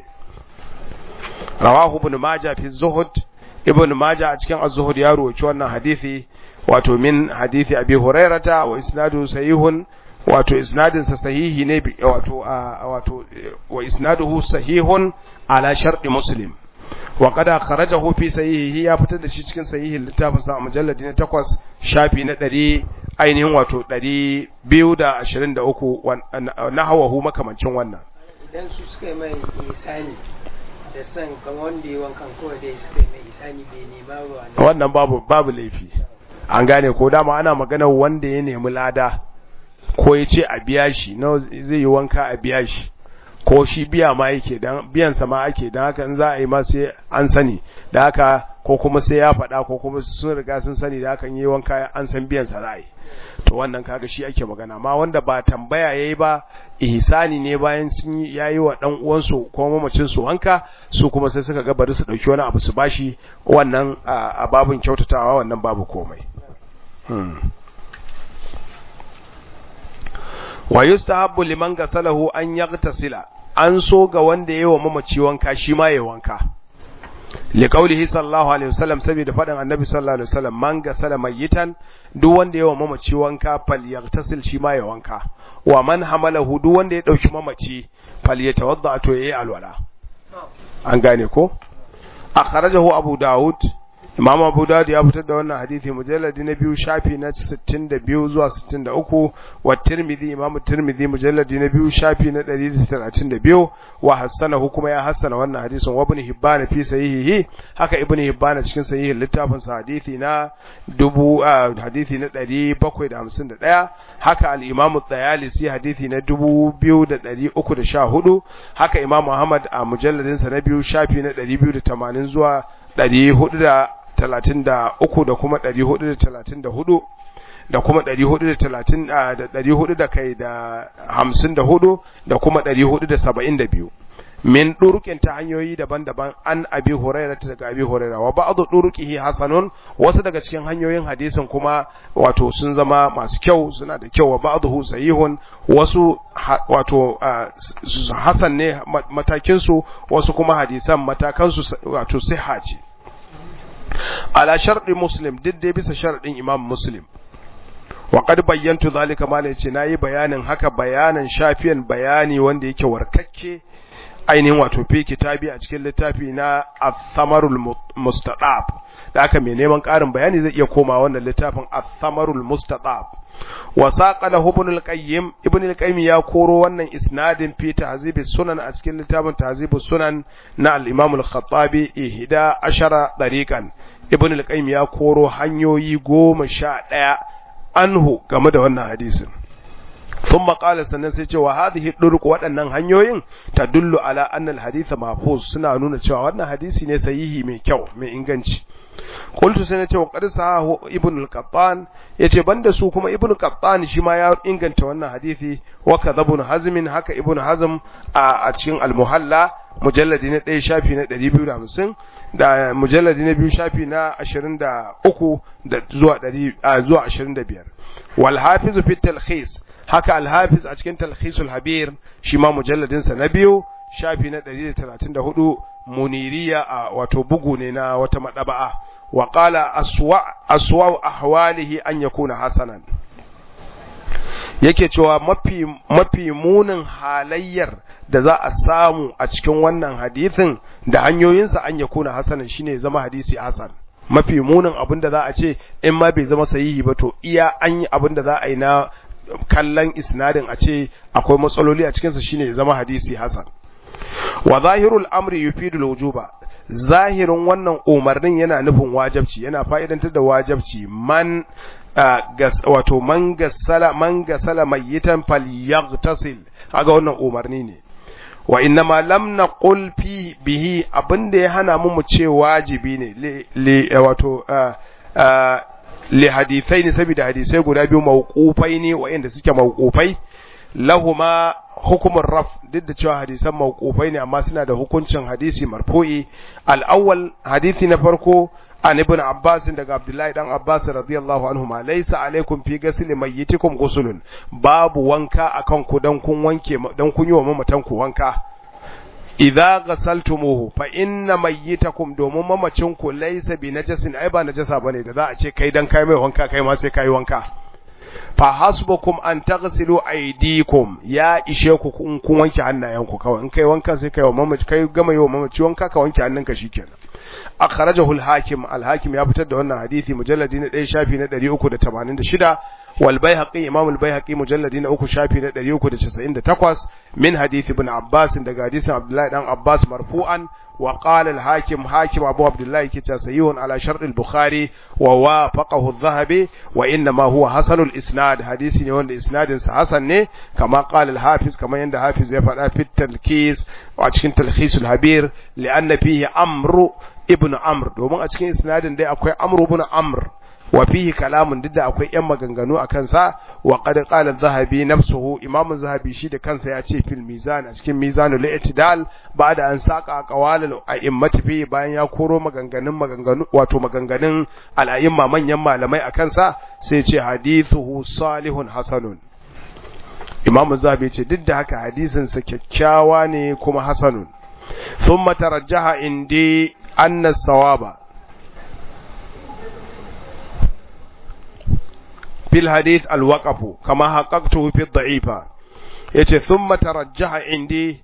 rawahu ibn majah fi zuhud ibn majah a cikin az-zuhud ya rawaci wannan hadisi wato min hadisi abi hurairata wa isnadu sahihun wato isnadin sa sahihi ne wato wato wa isnaduhu sahihun ala sharti muslim wa qad kharajahu fi sahihi ya fitar da shi cikin sahihin littafin sa mujalladi na takwas shafi na ɗari ainihin wato ɗari biyu da ashirin da uku nahwahu makamancin wannan idan su suka mai isani da san kamar wanda yawan kan kawai dai suka mai isani bai ne babu wannan babu babu laifi an gane ko dama ana magana wanda ya nemi lada ko ya ce a biya shi na zai yi wanka a biya shi ko shi biya ma yake dan biyan sa ma ake dan haka in za a yi ma sai an sani da haka ko kuma sai ya faɗa ko kuma sun riga sun sani da haka yi wanka an san biyan sa za a yi to wannan kaga shi ake magana ma wanda ba tambaya yayi ba ihsani ne bayan sun yayi wa dan uwan su ko mamacin su wanka su kuma sai suka ga bari su dauki wani abu su bashi wannan a babun kyautatawa wannan babu komai hmm. wa yustahabbu liman gasalahu an yaghtasila an so ga wanda yayi wa mamaci wanka shi ma yayi wanka li qaulihi sallallahu alaihi wasallam saboda fadin annabi sallallahu alaihi wasallam man gasala mayitan duk wanda yayi wa mamaci wanka fal yaghtasil shi ma yayi wanka wa man hamalahu duk wanda ya dauki mamaci fal yatawadda to yayi alwala an gane ko akhrajahu abu daud Imam Abu Dawud ya fitar da wannan hadisi mujalladi na biyu shafi na sittin da biyu zuwa sittin da uku wa Tirmidhi Imam Tirmidhi mujalladi na biyu shafi na ɗari da talatin da biyu wa hasanahu kuma ya hasana wannan hadisin wa Ibn Hibban fi sahihihi haka Ibn Hibban cikin sahihin littafin sa hadisi na dubu hadisi na ɗari bakwai da hamsin da ɗaya haka al-Imam At-Tayalisi hadisi na dubu biyu da ɗari uku da sha hudu haka Imam Muhammad a mujalladin sa na biyu shafi na ɗari biyu da tamanin zuwa ɗari hudu da talatin da uku da kuma ɗari hudu da talatin da hudu da kuma ɗari hudu da talatin da ɗari hudu da kai da hamsin da hudu da kuma ɗari hudu da saba'in da biyu min durukin ta hanyoyi daban-daban an abi hurairah daga abi hurairah wa ba'd durukihi hasanun wasu daga cikin hanyoyin hadisin kuma wato sun zama masu kyau suna da kyau wa ba'dhu sahihun wasu wato hasan ne matakin su wasu kuma hadisan matakan su wato sihha ce ala sharɗi muslim duk dai bisa sharɗin imam muslim wa qad bayyantu zalika ma ce nayi bayanin haka bayanan shafiyan bayani wanda yake warkakke ainihin wato fi kitabi a cikin littafi na ath-thamarul mustadab da aka mai neman ƙarin bayani zai iya koma wannan littafin ath-thamarul mustadab wa saqala ibn al-qayyim ibn al-qayyim ya koro wannan isnadin fi tahzib sunan a cikin littafin tahzib sunan na al-imam al-khattabi ihda ashara dariqan ibn al-qayyim ya koro hanyoyi goma sha ɗaya anhu game da wannan hadisin ثم قال sannan sai ce wa hadhihi duruq waɗannan hanyoyin tadullu ala anna al-hadith mahfuz suna nuna cewa wannan hadisi ne sahihi mai kyau mai inganci qultu sai na ce wa qad sahahu ibn al-qattan yace banda su kuma ibn al-qattan shi ma ya inganta wannan hadisi wa kadhabun hazm haka ibn hazm a cikin al-muhalla mujalladi na ɗaya shafi na ɗari biyu da hamsin da mujalladi na biyu shafi na ashirin da uku da zuwa ɗari zuwa ashirin da biyar wal hafiz fi talkhis haka al-hafiz a cikin talkhisul habir shi ma mujalladin sa na biyu shafi na ɗari da talatin da hudu muniriya a wato bugu ne na wata madaba'a wa qala aswa aswa ahwalihi an yakuna hasanan yake cewa mafi mafi munin halayyar da za a samu a cikin wannan hadisin da hanyoyinsa an yakuna hasanan shine zama hadisi hasan mafi munin abin da za a ce in ma bai zama sahihi ba to iya an yi abin da za a yi na kallon isnadin a ce akwai matsaloli a cikinsa shine zama hadisi hasan wa zahirul amri yufidul wujuba zahirin wannan umarnin yana nufin wajibci yana fa'idantar da wajibci man wato man gasala man gasala mayyitan falyaghtasil kaga wannan umarni ne wa innama lam naqul fi bihi abinda ya hana mu mu ce wajibi ne li wato li hadithaini saboda hadisai guda biyu mawqufai ne wa'inda suke mawqufai lahuma hukumar raf duk da cewa hadisan mawqufai ne amma suna da hukuncin hadisi marfu'i al-awwal hadisi na farko an ibn Abbas daga Abdullahi dan Abbas radiyallahu anhu ma laysa alaikum fi ghusli mayyitikum ghuslun babu wanka akan ku dan kun wanke dan kun yi wa mamatan ku wanka idza ghasaltumuhu fa inna mayyitakum domin mamacin ku laysa bi najasin ai ba najasa bane da za a ce kai dan kai mai wanka kai ma sai kai wanka fa hasbukum an taghsilu aydikum ya ishe ku kun wanke hannayenku kawai in kai wanka sai kai wa mamaci kai gama yi wa mamaci wanka ka wanke hannunka shikenan akhrajahu al-hakim al-hakim ya fitar da wannan hadisi mujalladi na ɗaya shafi na ɗari uku da tamanin da shida wal bayhaqi imam al-bayhaqi mujalladi na uku shafi na ɗari uku da casa'in da takwas min hadisi ibn abbas daga hadisin abdullahi dan abbas marfu'an wa qala al-hakim hakim abu abdullahi kita sayyun ala shart al-bukhari wa wafaqahu adh-dhahabi wa inna ma huwa hasan al-isnad hadisi ne wanda isnadin sa hasan ne kama qala al-hafiz kama yanda hafiz ya faɗa fi talkis a cikin talkhis al-habir li'anna fihi amru ibn amr domin a cikin isnadin dai akwai amru ibn amr wa fihi kalamun duk da akwai yan maganganu a kansa wa qad qala az-zahabi nafsuhu imam az-zahabi shi da kansa ya ce fil mizan a cikin mizanul i'tidal ba'da an saka qawalul a'immati fi bayan ya koro maganganun maganganu wato maganganun al-a'imma manyan malamai a kansa sai ce hadithuhu salihun hasanun imam az-zahabi ce duk da haka hadisin sa kyakkyawa ne kuma hasanun thumma tarajjaha indi anna as-sawaba في الحديث الوقف كما حققته في الضعيفة يتي ثم ترجح عندي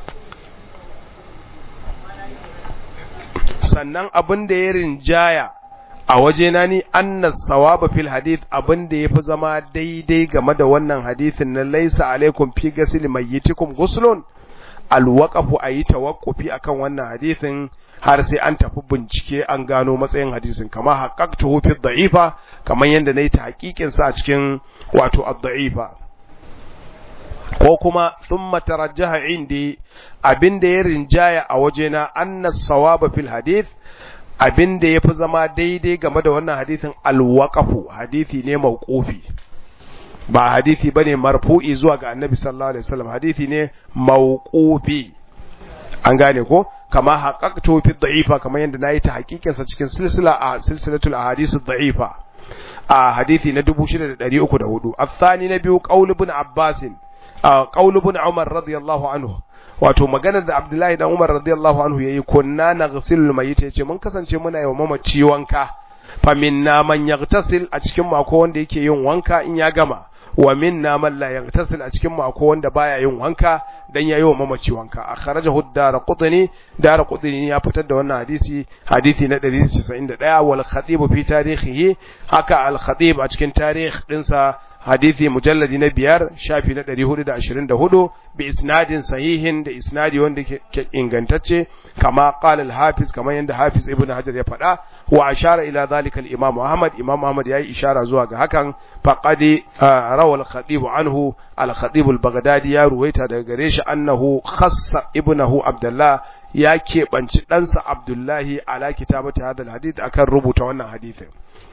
sannan abin da ya rinjaya a wajena ni anna sawaba fil hadith abin da yafi zama daidai game da wannan hadithin na laysa alaikum fi ghusl mayyitikum ghuslun alwaqafu ayi tawaqqufi akan wannan hadithin har sai an tafi bincike an gano matsayin hadisin kama haqqaqtuhu fi dha'ifa kaman yanda nayi ta hakikin sa a cikin wato ad-dha'ifa ko kuma thumma tarajjaha indi abinda ya rinjaya a wajena anna sawaba fil hadith abinda yafi zama daidai game da wannan hadisin al-waqafu hadisi ne mauqufi ba hadisi bane marfu'i zuwa ga annabi sallallahu alaihi wasallam hadisi ne mauqufi an gane ko kama haqqaqtu fi dha'ifa kamar yanda nayi ta hakikin sa cikin silsila a silsilatul ahadith ad-da'ifa a hadisi na dubu shida da ɗari uku da hudu. Athani na biyu qaul ibn Abbas qaul ibn Umar radiyallahu anhu wato maganar da Abdullahi dan Umar radiyallahu anhu yayi kunna naghsilul mayyit yace mun kasance muna yi wa mamaci wanka fa minna man yaghtasil a cikin mako wanda yake yin wanka in ya gama wa minna man la yaghtasil a cikin mako wanda baya yin wanka dan yayi wa mamaci wanka akhrajahu ad-Daraqutni Daraqutni ya fitar da wannan hadisi hadisi na ɗari casa'in da ɗaya wal Khatib fi tarihihi haka al-Khatib a cikin tarikh dinsa hadisi mujalladi na biyar shafi na ɗari hudu da ashirin da hudu bi isnadin sahihin da isnadi wanda ke ingantacce kama qala al-Hafiz kamar yanda Hafiz Ibn Hajar ya faɗa wa ashara ila zalika al-Imam Ahmad Imam Ahmad yayi ishara zuwa ga hakan faqadi rawa al-Khatib anhu al-Khatib al-Baghdadi ya ruwaita daga gare shi annahu khassa ibnahu Abdullah ya keɓanci ɗansa Abdullahi ala kitabati hadal hadith akan rubuta wannan hadisin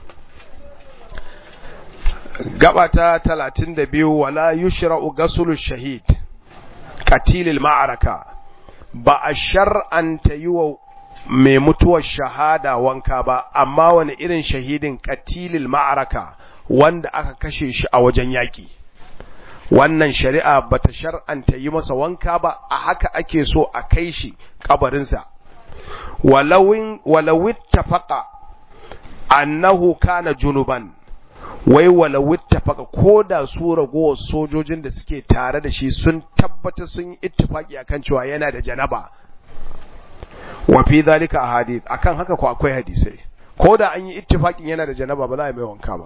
gaba ta talatin da biyu wala yushra'u ghuslu shahid qatilil ma'araka ba a shar'anta yi wa mai mutuwar shahada wanka ba amma wani irin shahidin qatilil ma'araka wanda aka kashe shi a wajen yaki wannan shari'a bata shar'anta yi masa wanka ba a haka ake so a kai shi kabarinsa walawin walawit tafaqa annahu kana junuban wai wala wittafaka ko da su ragowar sojojin da suke tare da shi sun tabbata sun yi ittifaki akan cewa yana da janaba wa fi zalika ahadith akan haka ko akwai hadisai ko da an yi ittifakin yana da janaba ba za a mai wanka ba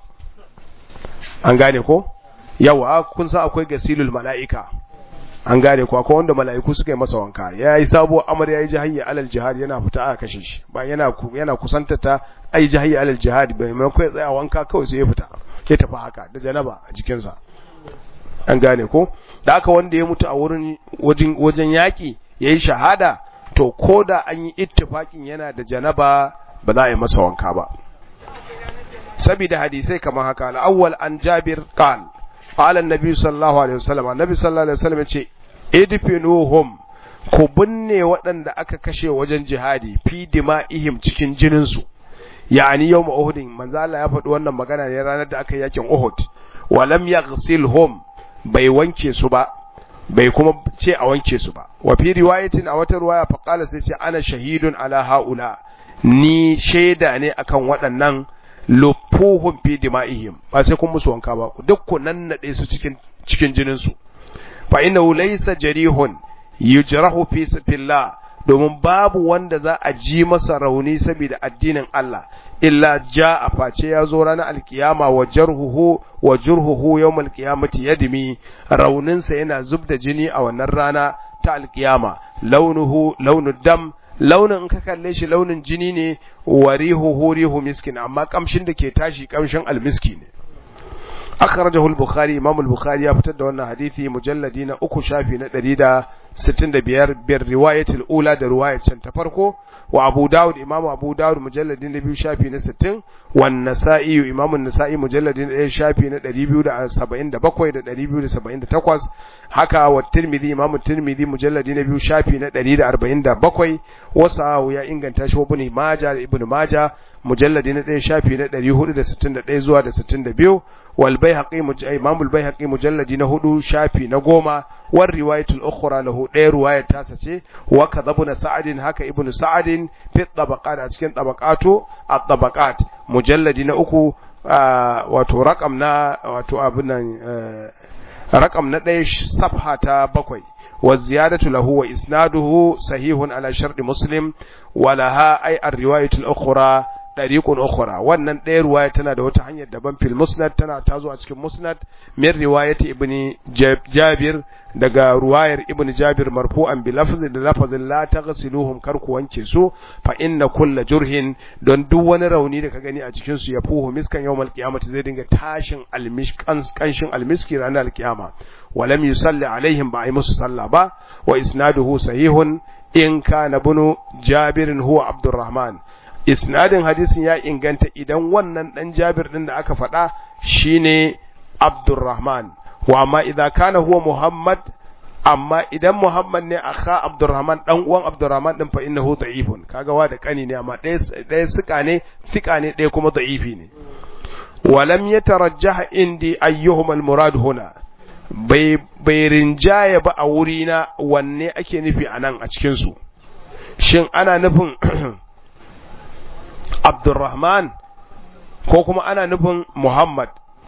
an gane ko yawa kun san akwai gasilul mala'ika an gane ko akwai wanda mala'iku suka yi masa wanka yayi sabo amar yayi jahiyya alal jihad yana fita aka kashe shi ba yana yana kusanta ta ai jahiyya alal jihad bai mai kai tsaya wanka kawai sai ya fita ke tafi haka da janaba a jikinsa an gane ko da aka wanda ya mutu a wurin wajen wajen yaki yayi shahada to koda an yi ittifakin yana da janaba ba za a yi masa wanka ba saboda hadisai kamar haka al-awwal an Jabir qal qala an-nabi sallallahu alaihi wasallam annabi sallallahu alaihi wasallam yace idfinuhum ku binne waɗanda aka kashe wajen jihadi fi dima'ihim cikin jinin su yani yawm uhud manzo Allah ya faɗi wannan magana ne ranar da aka yakin Uhud walam yaghsilhum bai wanke su ba bai kuma ce a wanke su ba wa fi riwayatin a wata riwaya fa qala sai ce ana shahidun ala haula ni shaida ne akan waɗannan lufuhum fi dima'ihim ba sai kun musu wanka ba duk ku nannade su cikin cikin jinin su fa innahu laysa jarihun yujrahu fi sabilillah domin babu wanda za a ji masa rauni saboda addinin Allah illa jaa face ya zo ranar alkiyama wa jarhuhu wa jurhuhu yawmal qiyamati yadmi raunin sa yana zubda jini a wannan rana ta alkiyama launuhu launud dam launin in ka kalle shi launin jini ne warihu rihu miskin amma kamshin da ke tashi kamshin almiski ne akhrajahu al-bukhari imam al-bukhari ya fitar da wannan hadisi mujalladi na uku shafi na ɗari da sittin da biyar bir riwayatul ula da riwayat ta farko wa abu daud imam abu daud mujalladi na biyu shafi na sittin wan nasa'i imam an-nasa'i mujalladi na ɗaya shafi na ɗari biyu da saba'in da bakwai da ɗari biyu da saba'in da takwas haka wa tirmidhi imam tirmidhi mujalladi na biyu shafi na ɗari da arba'in da bakwai wasahu ya inganta shi ibn majah ibn majah mujalladi na ɗaya shafi na ɗari hudu da sittin da ɗaya zuwa da sittin da biyu wal bayhaqi imam al bayhaqi mujalladi na hudu shafi na goma war riwayatul ukhra lahu ɗaya riwayar tasa ce wa kadhabuna sa'adin haka ibn sa'adin fi tabaqat a cikin tabaqatu at tabaqat mujalladi na uku wato raqam na wato abin nan raqam na ɗaya safha ta bakwai wa ziyadatu lahu wa isnaduhu sahihun ala shart muslim wa laha ay ar riwayatul ukhra dariqun ukhra wannan ɗaya riwaya tana da wata hanyar daban fil musnad tana tazo a cikin musnad min riwayati ibni jabir daga riwayar ibn jabir marfu'an bi lafzi da lafazin la taghsiluhum kar ku wanke su fa inna kulla jurhin don duk wani rauni da ka gani a cikin su yafuhu miskan yawmal qiyamati zai dinga tashin almishkan kanshin almiski ranar alqiyama walam yusalli alaihim ba ay musu sallah ba wa isnaduhu sahihun in kana bunu jabirin huwa abdurrahman isnadin hadisin ya inganta idan wannan dan Jabir din da aka faɗa shine Abdurrahman wa amma idan kana huwa Muhammad amma idan Muhammad ne akha Abdurrahman dan uwan Abdurrahman din fa innahu da'ifun kaga wa da kani ne amma ɗaya ɗaya suka ne fika ne ɗaya kuma da'ifi ne walam yatarajjah indi ayyuhum almurad huna bai bai rinjaya ba a wuri na wanne ake nufi anan a cikin su shin ana nufin Abdurrahman ko kuma ana nufin Muhammad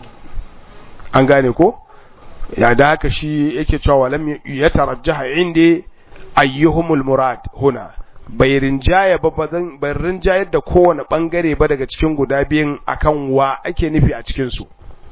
an gane ko ya da haka shi yake cewa walam yatarajjaha indi ayyuhumul murad huna bai rinjaya ba bazan bai rinjayar da kowane bangare ba daga cikin guda biyun akan wa ake nufi a cikin su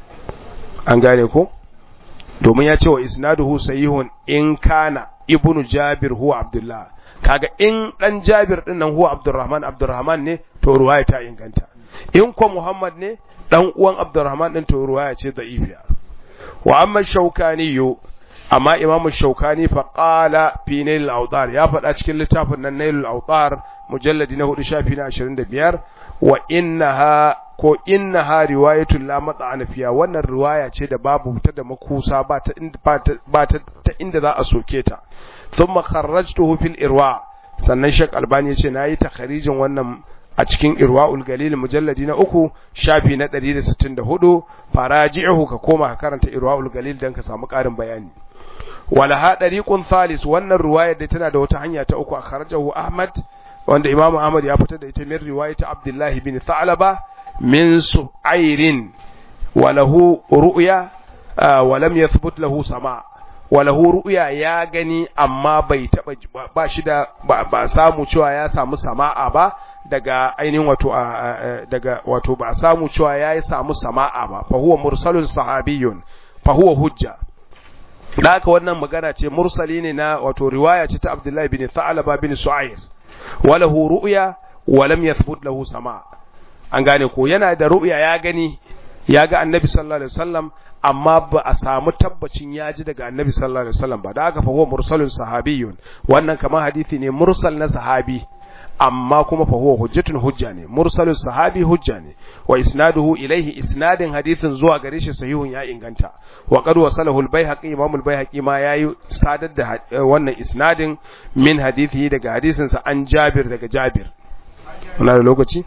an gane ko domin ya ce wa isnaduhu sahihun in kana ibnu jabir huwa abdullah kaga in dan jabir din nan huwa abdurrahman abdurrahman ne to ruwaya ta inganta in ko muhammad ne dan uwan abdurrahman din to ruwaya ce da'ifiya wa amma shaukani yo amma imamu shaukani fa qala fi nail al-awtar ya faɗa cikin littafin nan nail al-awtar mujalladi na hudu shafi na ashirin da biyar wa innaha ko innaha riwayatul la mat'ana fiya wannan riwaya ce da babu ta da makusa ba ta ba ta ta inda za a soke ta thumma kharrajtuhu fil irwa sannan Sheikh Albani ya ce nayi takharijin wannan a cikin irwa'ul galil mujalladi na uku shafi na ɗari da sittin da hudu faraji'uhu ka koma ka karanta irwa'ul galil dan ka samu ƙarin bayani wala ha dariqun thalis wannan riwayar da tana da wata hanya ta uku akhrajahu Ahmad wanda Imam Ahmad ya fitar da ita min riwayat Abdullah bin Tha'laba min Su'airin wa lahu ru'ya wa lam yathbut lahu sama' walahu ru'ya ya gani amma bai taba ba shi da ba samu cewa ya samu sama'a ba daga ainihin wato daga wato ba samu cewa ya samu sama'a ba fa huwa mursalun sahabiyyun fa huwa hujja haka wannan magana ce mursali ne na wato riwaya ce ta Abdullah bin Tha'laba bin Su'air walahu ru'ya wa lam yathbut lahu sama' an gane ko yana da ru'ya ya gani ya ga annabi sallallahu alaihi wasallam amma ba a samu tabbacin ya ji daga annabi sallallahu alaihi wasallam ba da haka fa huwa mursalun sahabiyyun wannan kamar hadisi ne mursal na sahabi amma kuma fa huwa hujjatun hujja ne mursalun sahabi hujja ne wa isnaduhu ilayhi isnadin hadisin zuwa gare shi sahihun ya inganta wa qad wasalahu al-baihaqi imam al-baihaqi ma yayi sadar da wannan isnadin min hadisi daga hadisin sa an Jabir daga Jabir muna da lokaci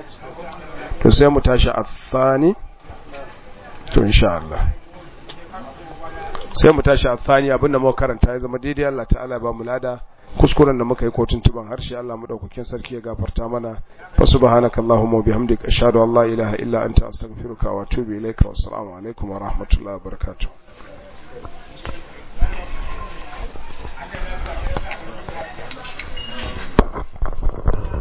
to sai mu tashi athani to insha Allah sai mu tashi athani abinda muka karanta ya zama daidai Allah ta'ala ba mu lada kuskuren da muka yi kotun tuban harshe Allah madaukakin sarki ya gafarta mana fa subhanakallahumma wa bihamdika ashhadu an la ilaha illa anta astaghfiruka wa atubu ilaika wa assalamu alaikum wa rahmatullahi wa barakatuh